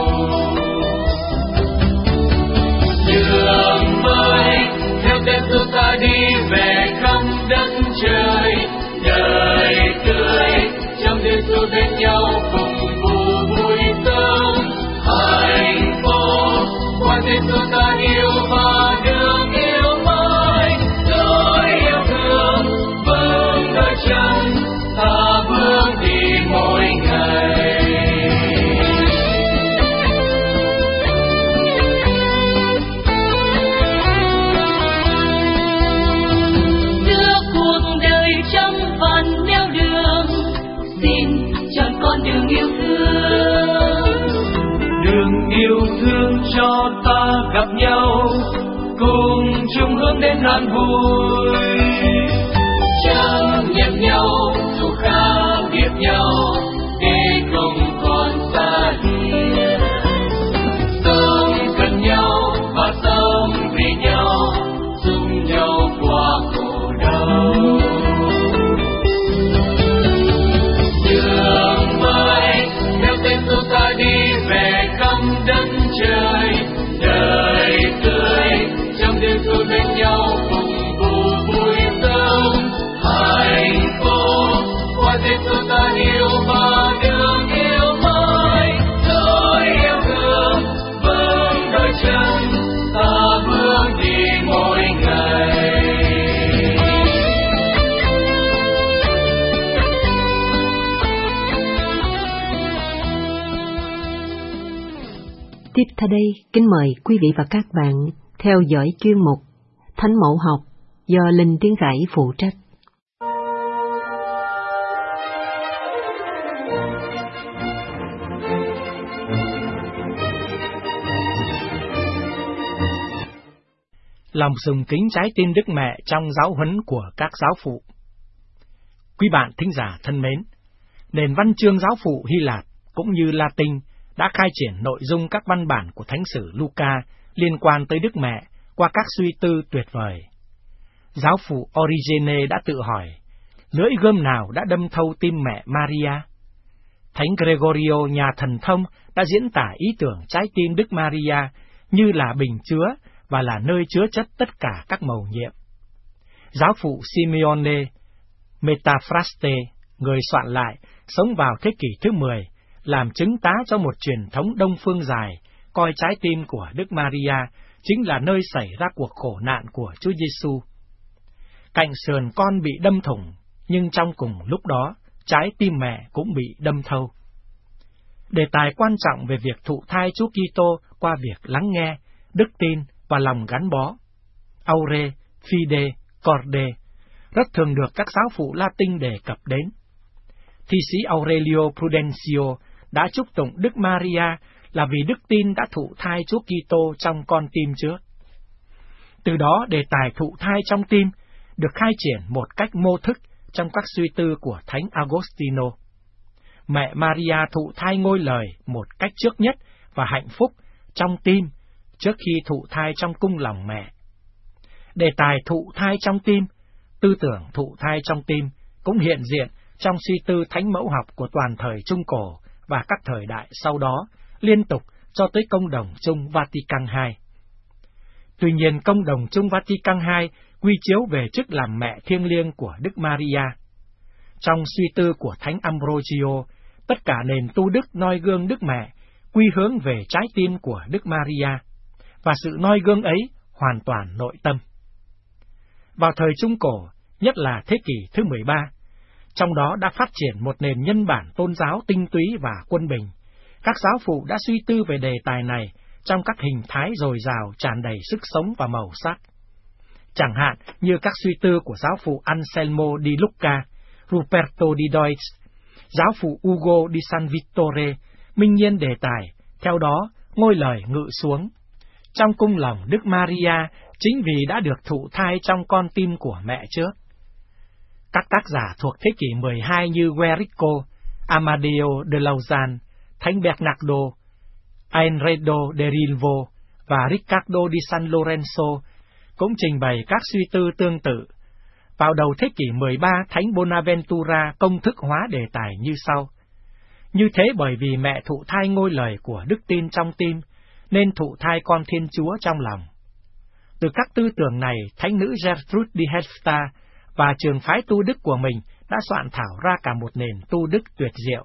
S2: Đường mới theo tên tôi ta đi về khắp đất trời, đời tươi trong đêm tôi bên nhau cùng vui sống hạnh phúc. Qua tên tôi ta yêu và được yêu mãi, tôi yêu thương vững đôi chân ta bước đi mỗi ngày. Giữa cuộc đời trăm vạn nẻo đường, xin chọn con đường yêu thương. Đường yêu thương cho ta gặp nhau, cùng chung hướng đến an vui. Chẳng nhận nhau dù khác biệt nhau, để không còn xa lìa. Sống gần nhau và sống vì nhau, chung nhau qua khổ đau. Đường mới theo tên tôi ta đi về khắp đất trời,
S1: Tiếp theo đây, kính mời quý vị và các bạn theo dõi chuyên mục Thánh Mẫu Học do Linh Tiến Rải phụ trách.
S6: Lòng sùng kính trái tim Đức Mẹ trong giáo huấn của các giáo phụ. Quý bạn thính giả thân mến, nền văn chương giáo phụ Hy Lạp cũng như Latin đã khai triển nội dung các văn bản của Thánh sử Luca liên quan tới Đức Mẹ qua các suy tư tuyệt vời. Giáo phụ Origene đã tự hỏi, lưỡi gươm nào đã đâm thâu tim mẹ Maria? Thánh Gregorio nhà thần thông đã diễn tả ý tưởng trái tim Đức Maria như là bình chứa và là nơi chứa chất tất cả các mầu nhiệm. Giáo phụ Simeone Metaphrastes, người soạn lại, sống vào thế kỷ thứ 10, làm chứng tá cho một truyền thống Đông phương dài, coi trái tim của Đức Maria chính là nơi xảy ra cuộc khổ nạn của Chúa Giêsu. Cạnh sườn con bị đâm thủng, nhưng trong cùng lúc đó, trái tim mẹ cũng bị đâm thâu. Đề tài quan trọng về việc thụ thai Chúa Kitô qua việc lắng nghe, đức tin và lòng gắn bó, aure, fide, corde, rất thường được các giáo phụ Latin đề cập đến. Thi sĩ Aurelio Prudencio đã chúc tụng Đức Maria là vì đức tin đã thụ thai Chúa Kitô trong con tim trước. Từ đó, đề tài thụ thai trong tim được khai triển một cách mô thức trong các suy tư của Thánh Agostino. Mẹ Maria thụ thai ngôi lời một cách trước nhất và hạnh phúc trong tim trước khi thụ thai trong cung lòng mẹ. Đề tài thụ thai trong tim, tư tưởng thụ thai trong tim cũng hiện diện trong suy tư thánh mẫu học của toàn thời Trung Cổ và các thời đại sau đó, liên tục cho tới Công đồng chung Vatican II. Tuy nhiên, Công đồng chung Vatican II quy chiếu về chức làm mẹ thiêng liêng của Đức Maria. Trong suy tư của Thánh Ambrogio, tất cả nền tu đức noi gương Đức Mẹ quy hướng về trái tim của Đức Maria, và sự noi gương ấy hoàn toàn nội tâm. Vào thời Trung Cổ, nhất là thế kỷ thứ 13, trong đó đã phát triển một nền nhân bản tôn giáo tinh túy và quân bình. Các giáo phụ đã suy tư về đề tài này trong các hình thái dồi dào, tràn đầy sức sống và màu sắc. Chẳng hạn như các suy tư của giáo phụ Anselmo di Lucca, Ruperto di Deutz, giáo phụ Ugo di San Vittore, minh nhiên đề tài, theo đó ngôi lời ngự xuống. Trong cung lòng Đức Maria, chính vì đã được thụ thai trong con tim của mẹ trước. Các tác giả thuộc thế kỷ 12 như Guerrico, Amadeo de Lauzan, Thánh Bernardo, Enredo de Rilvo và Riccardo di San Lorenzo cũng trình bày các suy tư tương tự. Vào đầu thế kỷ 13, Thánh Bonaventura công thức hóa đề tài như sau. Như thế bởi vì mẹ thụ thai ngôi lời của đức tin trong tim, nên thụ thai con Thiên Chúa trong lòng. Từ các tư tưởng này, Thánh nữ Gertrude di Hefta và trường phái tu đức của mình đã soạn thảo ra cả một nền tu đức tuyệt diệu.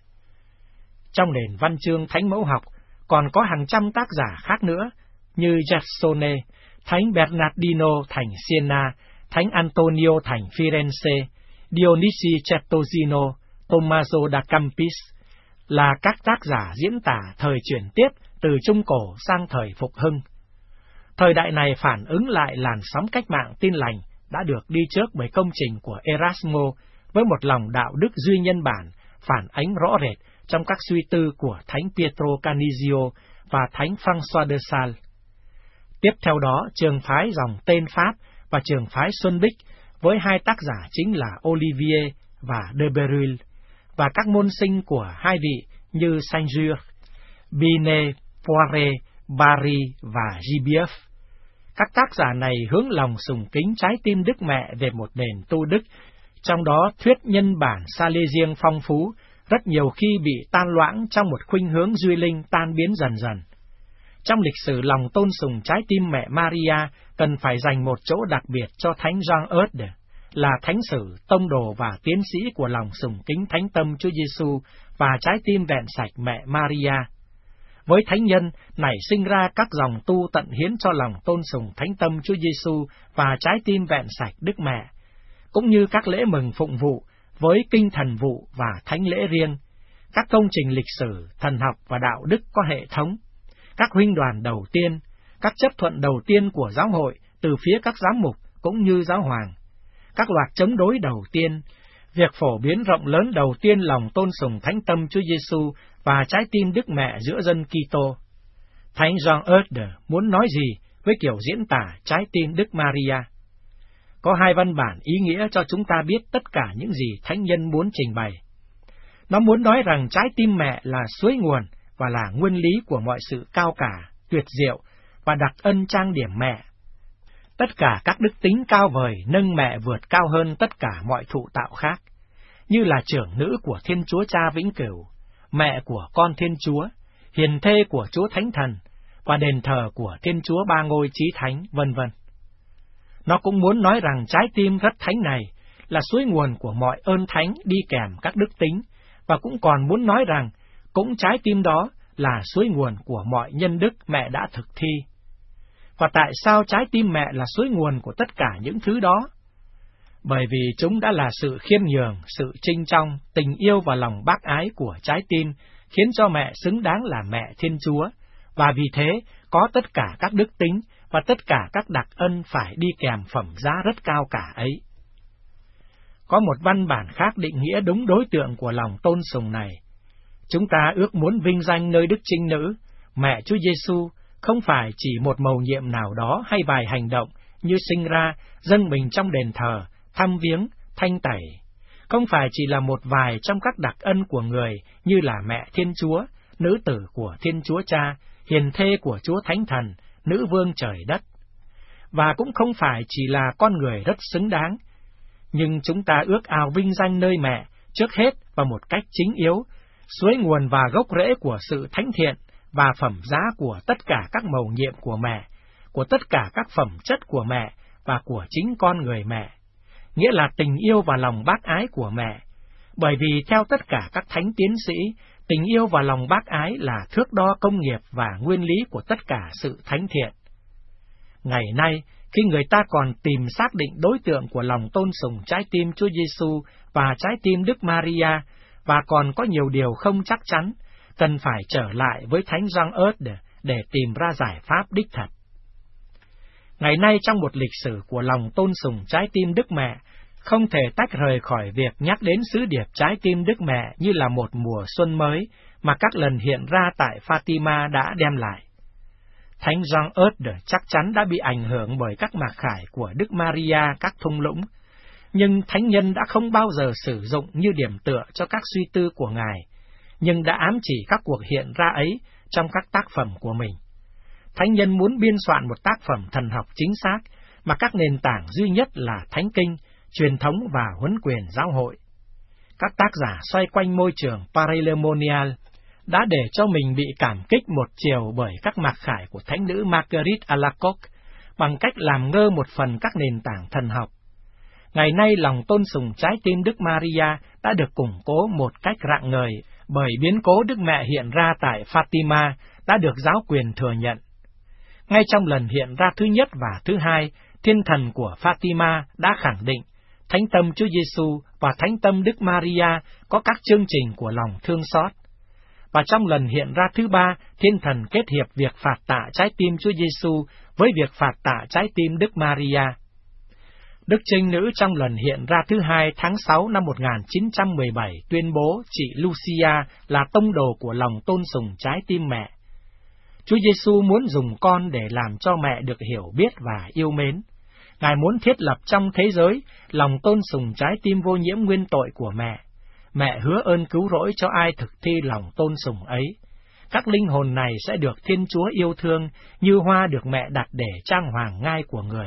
S6: Trong nền văn chương thánh mẫu học, còn có hàng trăm tác giả khác nữa, như Giassone, Thánh Bernardino thành Siena, Thánh Antonio thành Firenze, Dionisi Certosino, Tommaso da Campis, là các tác giả diễn tả thời chuyển tiếp từ Trung Cổ sang thời Phục Hưng. Thời đại này phản ứng lại làn sóng cách mạng tin lành đã được đi trước bởi công trình của Erasmo với một lòng đạo đức duy nhân bản phản ánh rõ rệt trong các suy tư của Thánh Pietro Canizio và Thánh François de Sales. Tiếp theo đó, trường phái dòng tên Pháp và trường phái Xuân Bích với hai tác giả chính là Olivier và de Berulle, và các môn sinh của hai vị như Saint-Just, Binet, Poiret, Barry và Gibeuf. Các tác giả này hướng lòng sùng kính trái tim Đức Mẹ về một nền tu đức, trong đó thuyết nhân bản Salesian phong phú, rất nhiều khi bị tan loãng trong một khuynh hướng duy linh tan biến dần dần. Trong lịch sử lòng tôn sùng trái tim mẹ Maria, cần phải dành một chỗ đặc biệt cho Thánh Jean Eudes, là thánh sử, tông đồ và tiến sĩ của lòng sùng kính thánh tâm Chúa Giêsu và trái tim vẹn sạch mẹ Maria. Với thánh nhân nảy sinh ra các dòng tu tận hiến cho lòng tôn sùng thánh tâm Chúa Giêsu và trái tim vẹn sạch Đức Mẹ, cũng như các lễ mừng phụng vụ với kinh thần vụ và thánh lễ riêng, các công trình lịch sử, thần học và đạo đức có hệ thống, các huynh đoàn đầu tiên, các chấp thuận đầu tiên của giáo hội từ phía các giám mục cũng như giáo hoàng, các loạt chống đối đầu tiên, việc phổ biến rộng lớn đầu tiên lòng tôn sùng thánh tâm Chúa Giêsu và trái tim Đức Mẹ giữa dân Kitô. Thánh Jean Eudes muốn nói gì với kiểu diễn tả trái tim Đức Maria? Có hai văn bản ý nghĩa cho chúng ta biết tất cả những gì thánh nhân muốn trình bày. Nó muốn nói rằng trái tim mẹ là suối nguồn và là nguyên lý của mọi sự cao cả, tuyệt diệu và đặc ân trang điểm mẹ. Tất cả các đức tính cao vời nâng mẹ vượt cao hơn tất cả mọi thụ tạo khác, như là trưởng nữ của Thiên Chúa Cha vĩnh cửu, mẹ của con Thiên Chúa, hiền thê của Chúa Thánh Thần và đền thờ của Thiên Chúa Ba Ngôi Chí Thánh, vân vân. Nó cũng muốn nói rằng trái tim rất thánh này là suối nguồn của mọi ơn thánh đi kèm các đức tính, và cũng còn muốn nói rằng cũng trái tim đó là suối nguồn của mọi nhân đức mẹ đã thực thi. Và tại sao trái tim mẹ là suối nguồn của tất cả những thứ đó? Bởi vì chúng đã là sự khiêm nhường, sự trinh trọng, tình yêu và lòng bác ái của trái tim, khiến cho mẹ xứng đáng là mẹ Thiên Chúa, và vì thế có tất cả các đức tính và tất cả các đặc ân phải đi kèm phẩm giá rất cao cả ấy. Có một văn bản khác định nghĩa đúng đối tượng của lòng tôn sùng này. Chúng ta ước muốn vinh danh nơi Đức Trinh Nữ, mẹ Chúa Giêsu, không phải chỉ một mầu nhiệm nào đó hay vài hành động như sinh ra, dâng mình trong đền thờ, thăm viếng, thanh tẩy. Không phải chỉ là một vài trong các đặc ân của người như là mẹ Thiên Chúa, nữ tử của Thiên Chúa Cha, hiền thê của Chúa Thánh Thần, nữ vương trời đất. Và cũng không phải chỉ là con người rất xứng đáng, nhưng chúng ta ước ao vinh danh nơi mẹ trước hết và một cách chính yếu, suối nguồn và gốc rễ của sự thánh thiện và phẩm giá của tất cả các mầu nhiệm của mẹ, của tất cả các phẩm chất của mẹ và của chính con người mẹ, nghĩa là tình yêu và lòng bác ái của mẹ. Bởi vì theo tất cả các thánh tiến sĩ, tình yêu và lòng bác ái là thước đo công nghiệp và nguyên lý của tất cả sự thánh thiện. Ngày nay, khi người ta còn tìm xác định đối tượng của lòng tôn sùng trái tim Chúa Giêsu và trái tim Đức Maria, và còn có nhiều điều không chắc chắn, cần phải trở lại với Thánh Jean Eudes để tìm ra giải pháp đích thật. Ngày nay trong một lịch sử của lòng tôn sùng trái tim Đức Mẹ, không thể tách rời khỏi việc nhắc đến sứ điệp trái tim Đức Mẹ như là một mùa xuân mới mà các lần hiện ra tại Fatima đã đem lại. Thánh Jean Eudes chắc chắn đã bị ảnh hưởng bởi các mặc khải của Đức Maria các thung lũng, nhưng thánh nhân đã không bao giờ sử dụng như điểm tựa cho các suy tư của Ngài, nhưng đã ám chỉ các cuộc hiện ra ấy trong các tác phẩm của mình. Thánh nhân muốn biên soạn một tác phẩm thần học chính xác, mà các nền tảng duy nhất là Thánh Kinh, truyền thống và huấn quyền giáo hội. Các tác giả xoay quanh môi trường Parelemonial đã để cho mình bị cảm kích một chiều bởi các mặc khải của thánh nữ Marguerite Alacoque bằng cách làm ngơ một phần các nền tảng thần học. Ngày nay lòng tôn sùng trái tim Đức Maria đã được củng cố một cách rạng ngời bởi biến cố Đức Mẹ hiện ra tại Fatima đã được giáo quyền thừa nhận. Ngay trong lần hiện ra thứ nhất và thứ hai, thiên thần của Fatima đã khẳng định thánh tâm Chúa Giêsu và thánh tâm Đức Maria có các chương trình của lòng thương xót. Và trong lần hiện ra thứ ba, thiên thần kết hiệp việc phạt tạ trái tim Chúa Giêsu với việc phạt tạ trái tim Đức Maria. Đức Trinh Nữ trong lần hiện ra thứ hai tháng 6 năm 1917 tuyên bố chị Lucia là tông đồ của lòng tôn sùng trái tim mẹ. Chúa Giêsu muốn dùng con để làm cho mẹ được hiểu biết và yêu mến. Ngài muốn thiết lập trong thế giới lòng tôn sùng trái tim vô nhiễm nguyên tội của mẹ. Mẹ hứa ơn cứu rỗi cho ai thực thi lòng tôn sùng ấy. Các linh hồn này sẽ được Thiên Chúa yêu thương như hoa được mẹ đặt để trang hoàng ngai của người.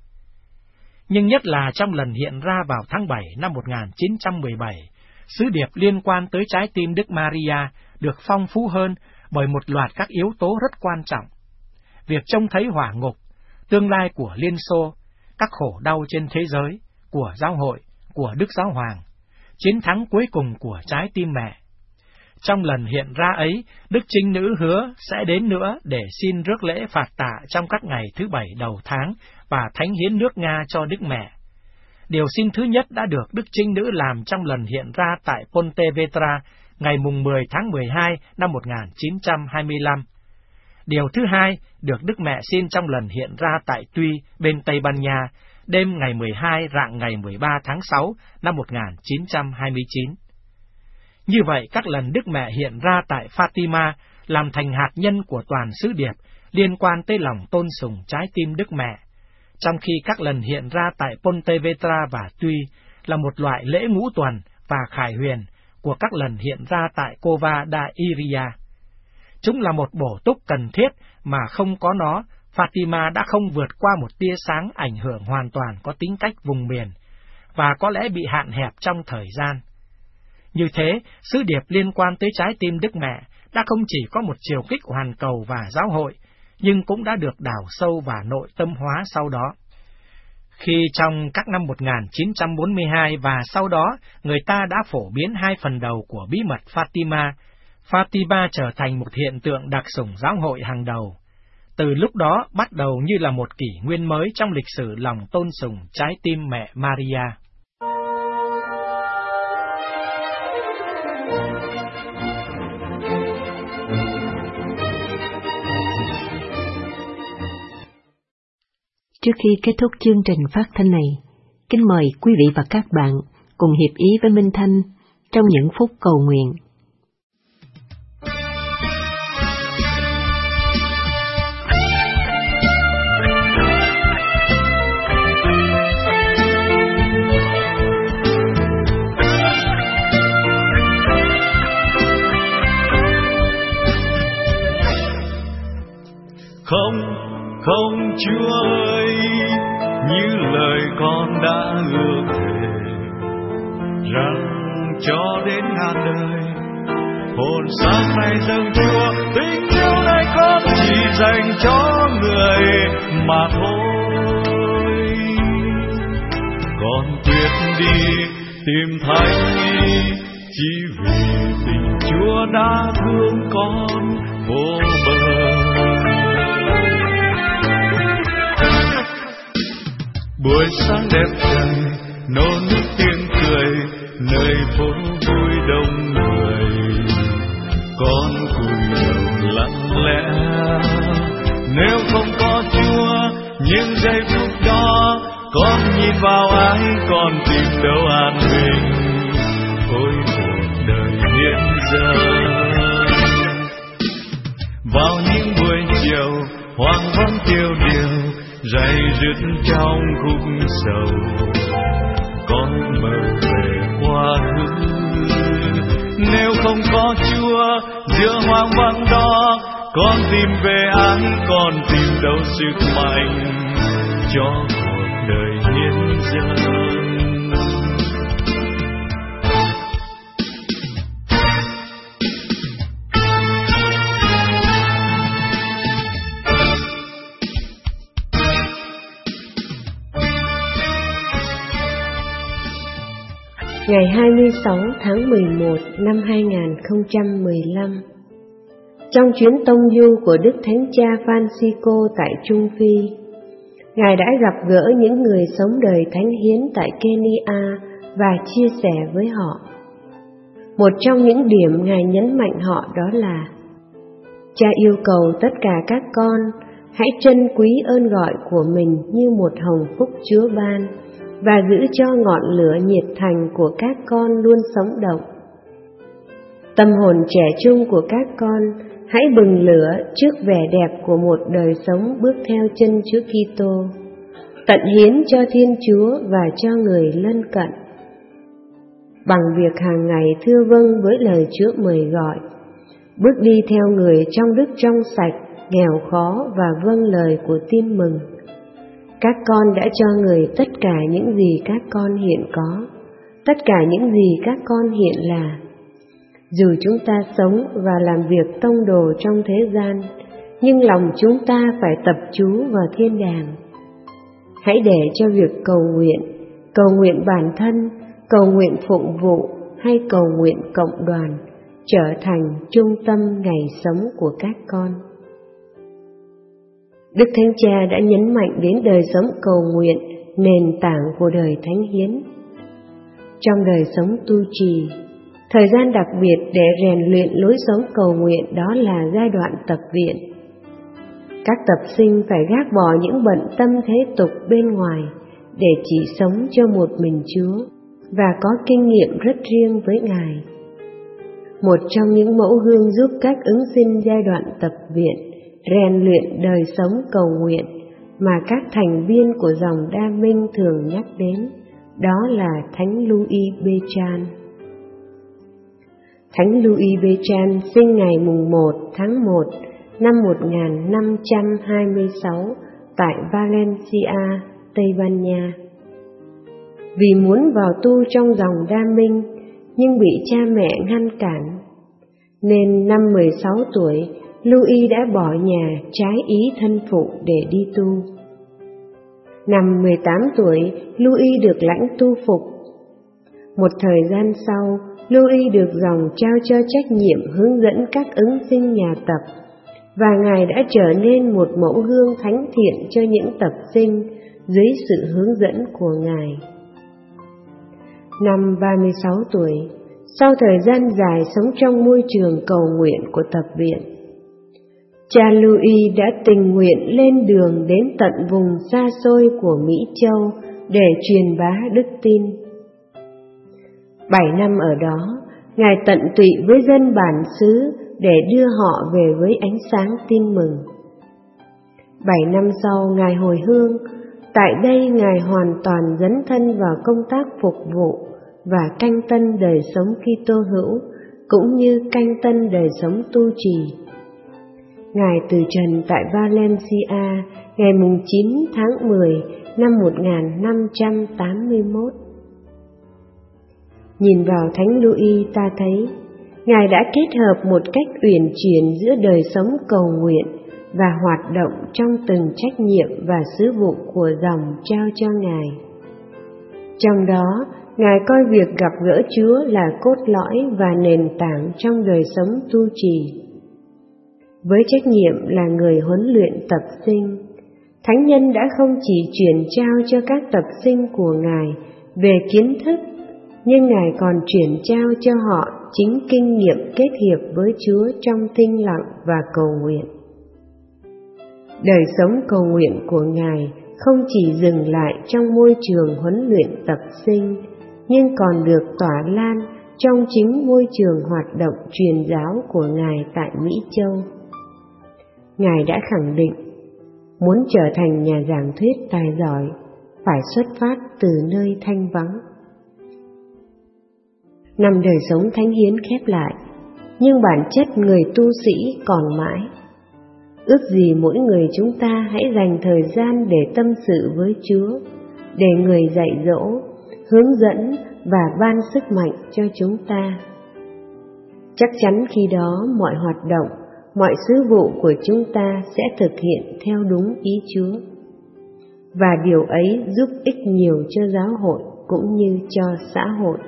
S6: Nhưng nhất là trong lần hiện ra vào tháng 7 năm 1917, sứ điệp liên quan tới trái tim Đức Maria được phong phú hơn bởi một loạt các yếu tố rất quan trọng. Việc trông thấy hỏa ngục, tương lai của Liên Xô, các khổ đau trên thế giới, của giáo hội, của Đức Giáo Hoàng, chiến thắng cuối cùng của trái tim mẹ. Trong lần hiện ra ấy, Đức Trinh Nữ hứa sẽ đến nữa để xin rước lễ phạt tạ trong các ngày thứ 7 đầu tháng và thánh hiến nước Nga cho Đức Mẹ. Điều xin thứ nhất đã được Đức Trinh Nữ làm trong lần hiện ra tại Pontevedra ngày mùng 10 tháng 12 năm 1925. Điều thứ hai được Đức Mẹ xin trong lần hiện ra tại Tuy bên Tây Ban Nha, đêm ngày 12 rạng ngày 13 tháng 6 năm 1929. Như vậy, các lần Đức Mẹ hiện ra tại Fatima làm thành hạt nhân của toàn sứ điệp liên quan tới lòng tôn sùng trái tim Đức Mẹ, trong khi các lần hiện ra tại Pontevedra và Tuy là một loại lễ ngũ tuần và khải huyền của các lần hiện ra tại Cova da Iria. Chúng là một bổ túc cần thiết mà không có nó, Fatima đã không vượt qua một tia sáng ảnh hưởng hoàn toàn có tính cách vùng miền, và có lẽ bị hạn hẹp trong thời gian. Như thế, sứ điệp liên quan tới trái tim Đức Mẹ đã không chỉ có một chiều kích hoàn cầu và giáo hội, nhưng cũng đã được đào sâu và nội tâm hóa sau đó. Khi trong các năm 1942 và sau đó, người ta đã phổ biến 2 phần đầu của bí mật Fatima, Fatima trở thành một hiện tượng đặc sủng giáo hội hàng đầu. Từ lúc đó bắt đầu như là một kỷ nguyên mới trong lịch sử lòng tôn sùng trái tim mẹ Maria.
S1: Trước khi kết thúc chương trình phát thanh này, kính mời quý vị và các bạn cùng hiệp ý với Minh Thanh trong những phút cầu nguyện.
S2: Không Chúa ơi, như lời con đã ước thề rằng cho đến ngàn đời, hồn xác này dâng Chúa, tình yêu này con chỉ dành cho người mà thôi. Con quyết đi tìm Thánh chỉ vì tình Chúa đã thương con vô bờ. Buổi sáng đẹp trời, nôn nước tiếng cười, nơi phố vui đông người. Con cúi đầu lặng lẽ, nếu không có Chúa, những giây phút đó, con nhìn vào ai, con tìm đâu an bình. Ôi cuộc đời hiện giờ, vào những buổi chiều, hoàng hôn tiêu điều, rày rứt trong khúc sầu, con mơ về quá khứ. Nếu không có Chúa giữa hoang vắng đó, con tìm về ai, con tìm đâu sức mạnh cho cuộc đời hiến dâng.
S1: Ngày 26 tháng 11 năm 2015, trong chuyến tông du của Đức Thánh Cha Francisco tại Trung Phi, Ngài đã gặp gỡ những người sống đời thánh hiến tại Kenya và chia sẻ với họ. Một trong những điểm Ngài nhấn mạnh họ đó là: Cha yêu cầu tất cả các con hãy trân quý ơn gọi của mình như một hồng phúc Chúa ban, và giữ cho ngọn lửa nhiệt thành của các con luôn sống động. Tâm hồn trẻ trung của các con hãy bừng lửa trước vẻ đẹp của một đời sống bước theo chân Chúa Kitô, tận hiến cho Thiên Chúa và cho người lân cận. Bằng việc hàng ngày thưa vâng với lời Chúa mời gọi, bước đi theo người trong đức trong sạch, nghèo khó và vâng lời của tin mừng, các con đã cho người tất cả những gì các con hiện có, tất cả những gì các con hiện là. Dù chúng ta sống và làm việc tông đồ trong thế gian, nhưng lòng chúng ta phải tập trú vào thiên đàng. Hãy để cho việc cầu nguyện bản thân, cầu nguyện phụng vụ hay cầu nguyện cộng đoàn trở thành trung tâm ngày sống của các con. Đức Thánh Cha đã nhấn mạnh đến đời sống cầu nguyện, nền tảng của đời thánh hiến. Trong đời sống tu trì, thời gian đặc biệt để rèn luyện lối sống cầu nguyện đó là giai đoạn tập viện. Các tập sinh phải gác bỏ những bận tâm thế tục bên ngoài để chỉ sống cho một mình Chúa và có kinh nghiệm rất riêng với Ngài. Một trong những mẫu gương giúp các ứng sinh giai đoạn tập viện rèn luyện đời sống cầu nguyện mà các thành viên của dòng Đa Minh thường nhắc đến, đó là Thánh Louis Béchan. Thánh Louis Béchan sinh ngày mùng 1 tháng 1 năm 1526 tại Valencia, Tây Ban Nha. Vì muốn vào tu trong dòng Đa Minh nhưng bị cha mẹ ngăn cản, nên năm 16 tuổi, Louis đã bỏ nhà trái ý thân phụ để đi tu. Năm 18 tuổi, Louis được lãnh tu phục. Một thời gian sau, Louis được dòng trao cho trách nhiệm hướng dẫn các ứng sinh nhà tập, và Ngài đã trở nên một mẫu gương thánh thiện cho những tập sinh dưới sự hướng dẫn của Ngài. Năm 36 tuổi, sau thời gian dài sống trong môi trường cầu nguyện của tập viện, cha Louis đã tình nguyện lên đường đến tận vùng xa xôi của Mỹ Châu để truyền bá đức tin. 7 năm ở đó, Ngài tận tụy với dân bản xứ để đưa họ về với ánh sáng tin mừng. 7 năm sau, Ngài hồi hương. Tại đây, Ngài hoàn toàn dấn thân vào công tác phục vụ và canh tân đời sống Kitô hữu, cũng như canh tân đời sống tu trì. Ngài từ trần tại Valencia ngày 9 tháng 10 năm 1581. Nhìn vào Thánh Louis, ta thấy Ngài đã kết hợp một cách uyển chuyển giữa đời sống cầu nguyện và hoạt động trong từng trách nhiệm và sứ vụ của dòng trao cho Ngài. Trong đó, Ngài coi việc gặp gỡ Chúa là cốt lõi và nền tảng trong đời sống tu trì. Với trách nhiệm là người huấn luyện tập sinh, Thánh Nhân đã không chỉ truyền trao cho các tập sinh của Ngài về kiến thức, nhưng Ngài còn truyền trao cho họ chính kinh nghiệm kết hiệp với Chúa trong thinh lặng và cầu nguyện. Đời sống cầu nguyện của Ngài không chỉ dừng lại trong môi trường huấn luyện tập sinh, nhưng còn được tỏa lan trong chính môi trường hoạt động truyền giáo của Ngài tại Mỹ Châu. Ngài đã khẳng định, muốn trở thành nhà giảng thuyết tài giỏi, phải xuất phát từ nơi thanh vắng. Năm đời sống thánh hiến khép lại, nhưng bản chất người tu sĩ còn mãi. Ước gì mỗi người chúng ta hãy dành thời gian để tâm sự với Chúa, để Người dạy dỗ, hướng dẫn và ban sức mạnh cho chúng ta. Chắc chắn khi đó mọi hoạt động, mọi sứ vụ của chúng ta sẽ thực hiện theo đúng ý Chúa. Và điều ấy giúp ích nhiều cho giáo hội cũng như cho xã hội.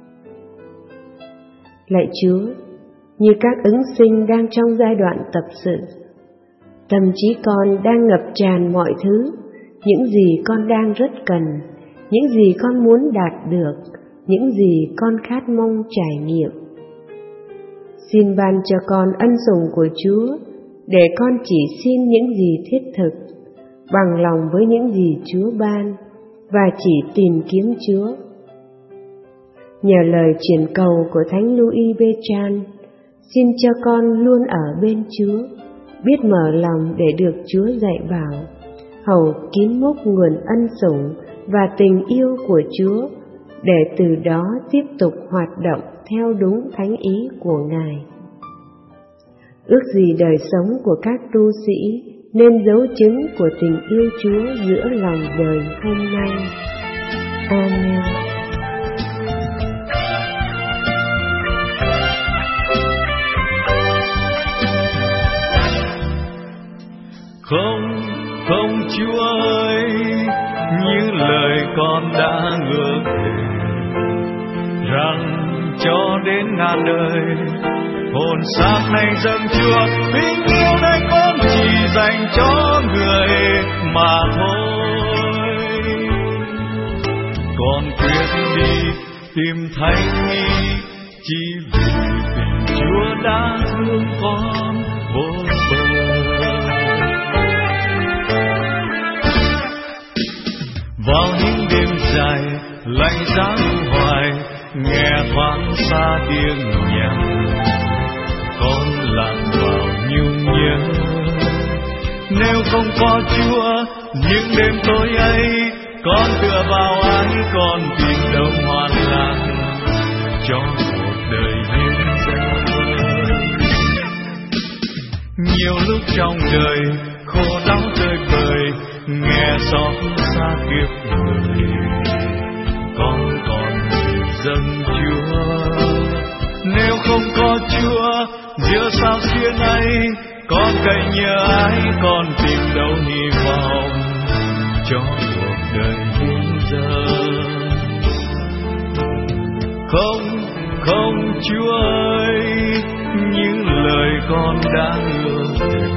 S1: Lạy Chúa, như các ứng sinh đang trong giai đoạn tập sự, tâm trí con đang ngập tràn mọi thứ, những gì con đang rất cần, những gì con muốn đạt được, những gì con khát mong trải nghiệm. Xin ban cho con ân sủng của Chúa, để con chỉ xin những gì thiết thực, bằng lòng với những gì Chúa ban, và chỉ tìm kiếm Chúa. Nhờ lời chuyển cầu của Thánh Louis Béchan, xin cho con luôn ở bên Chúa, biết mở lòng để được Chúa dạy bảo, hầu kín mốc nguồn ân sủng và tình yêu của Chúa, để từ đó tiếp tục hoạt động theo đúng thánh ý của Ngài. Ước gì đời sống của các tu sĩ nên dấu chứng của tình yêu Chúa giữa lòng đời hôm nay. Amen.
S2: Không Chúa ơi, như lời con đã ước thề rằng cho đến ngàn đời, hồn xác này dâng Chúa, tình yêu này con chỉ dành cho người mà thôi. Con quyết đi tìm thánh nghi, chỉ vì tình Chúa đã thương con vô bờ.
S7: Vào những đêm dài lạnh giá hoài, nghe thoáng xa tiếng nhạc, con lạc vào nhung nhớ. Nếu không có Chúa, những đêm tối ấy, con tựa vào ai, con tìm đâu hoàn lạc cho một đời hiến dâng. Nhiều lúc trong đời khổ đau tơi bời, nghe xót xa kiếp người, con còn dâng Chúa. Nếu không có Chúa, giữa sao xuyên ấy, con cậy nhờ ai, con tìm đâu hy vọng cho cuộc đời hiến dâng. Không Chúa ơi, những lời con đã hứa thề,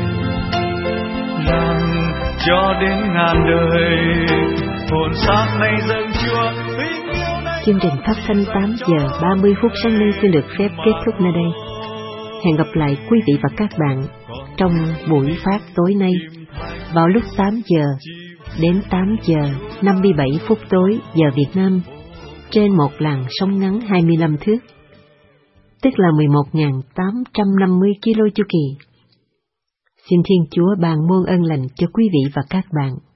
S7: rằng cho đến ngàn đời, hồn xác này dâng Chúa.
S1: Chương trình phát thanh 8 giờ 30 phút sáng nay xin được phép kết thúc nơi đây. Hẹn gặp lại quý vị và các bạn trong buổi phát tối nay vào lúc 8 giờ đến 8 giờ 57 phút tối giờ Việt Nam trên một làn sóng ngắn 25 thước, tức là 11.850 km chu kỳ. Xin Thiên Chúa ban muôn ân lành cho quý vị và các bạn.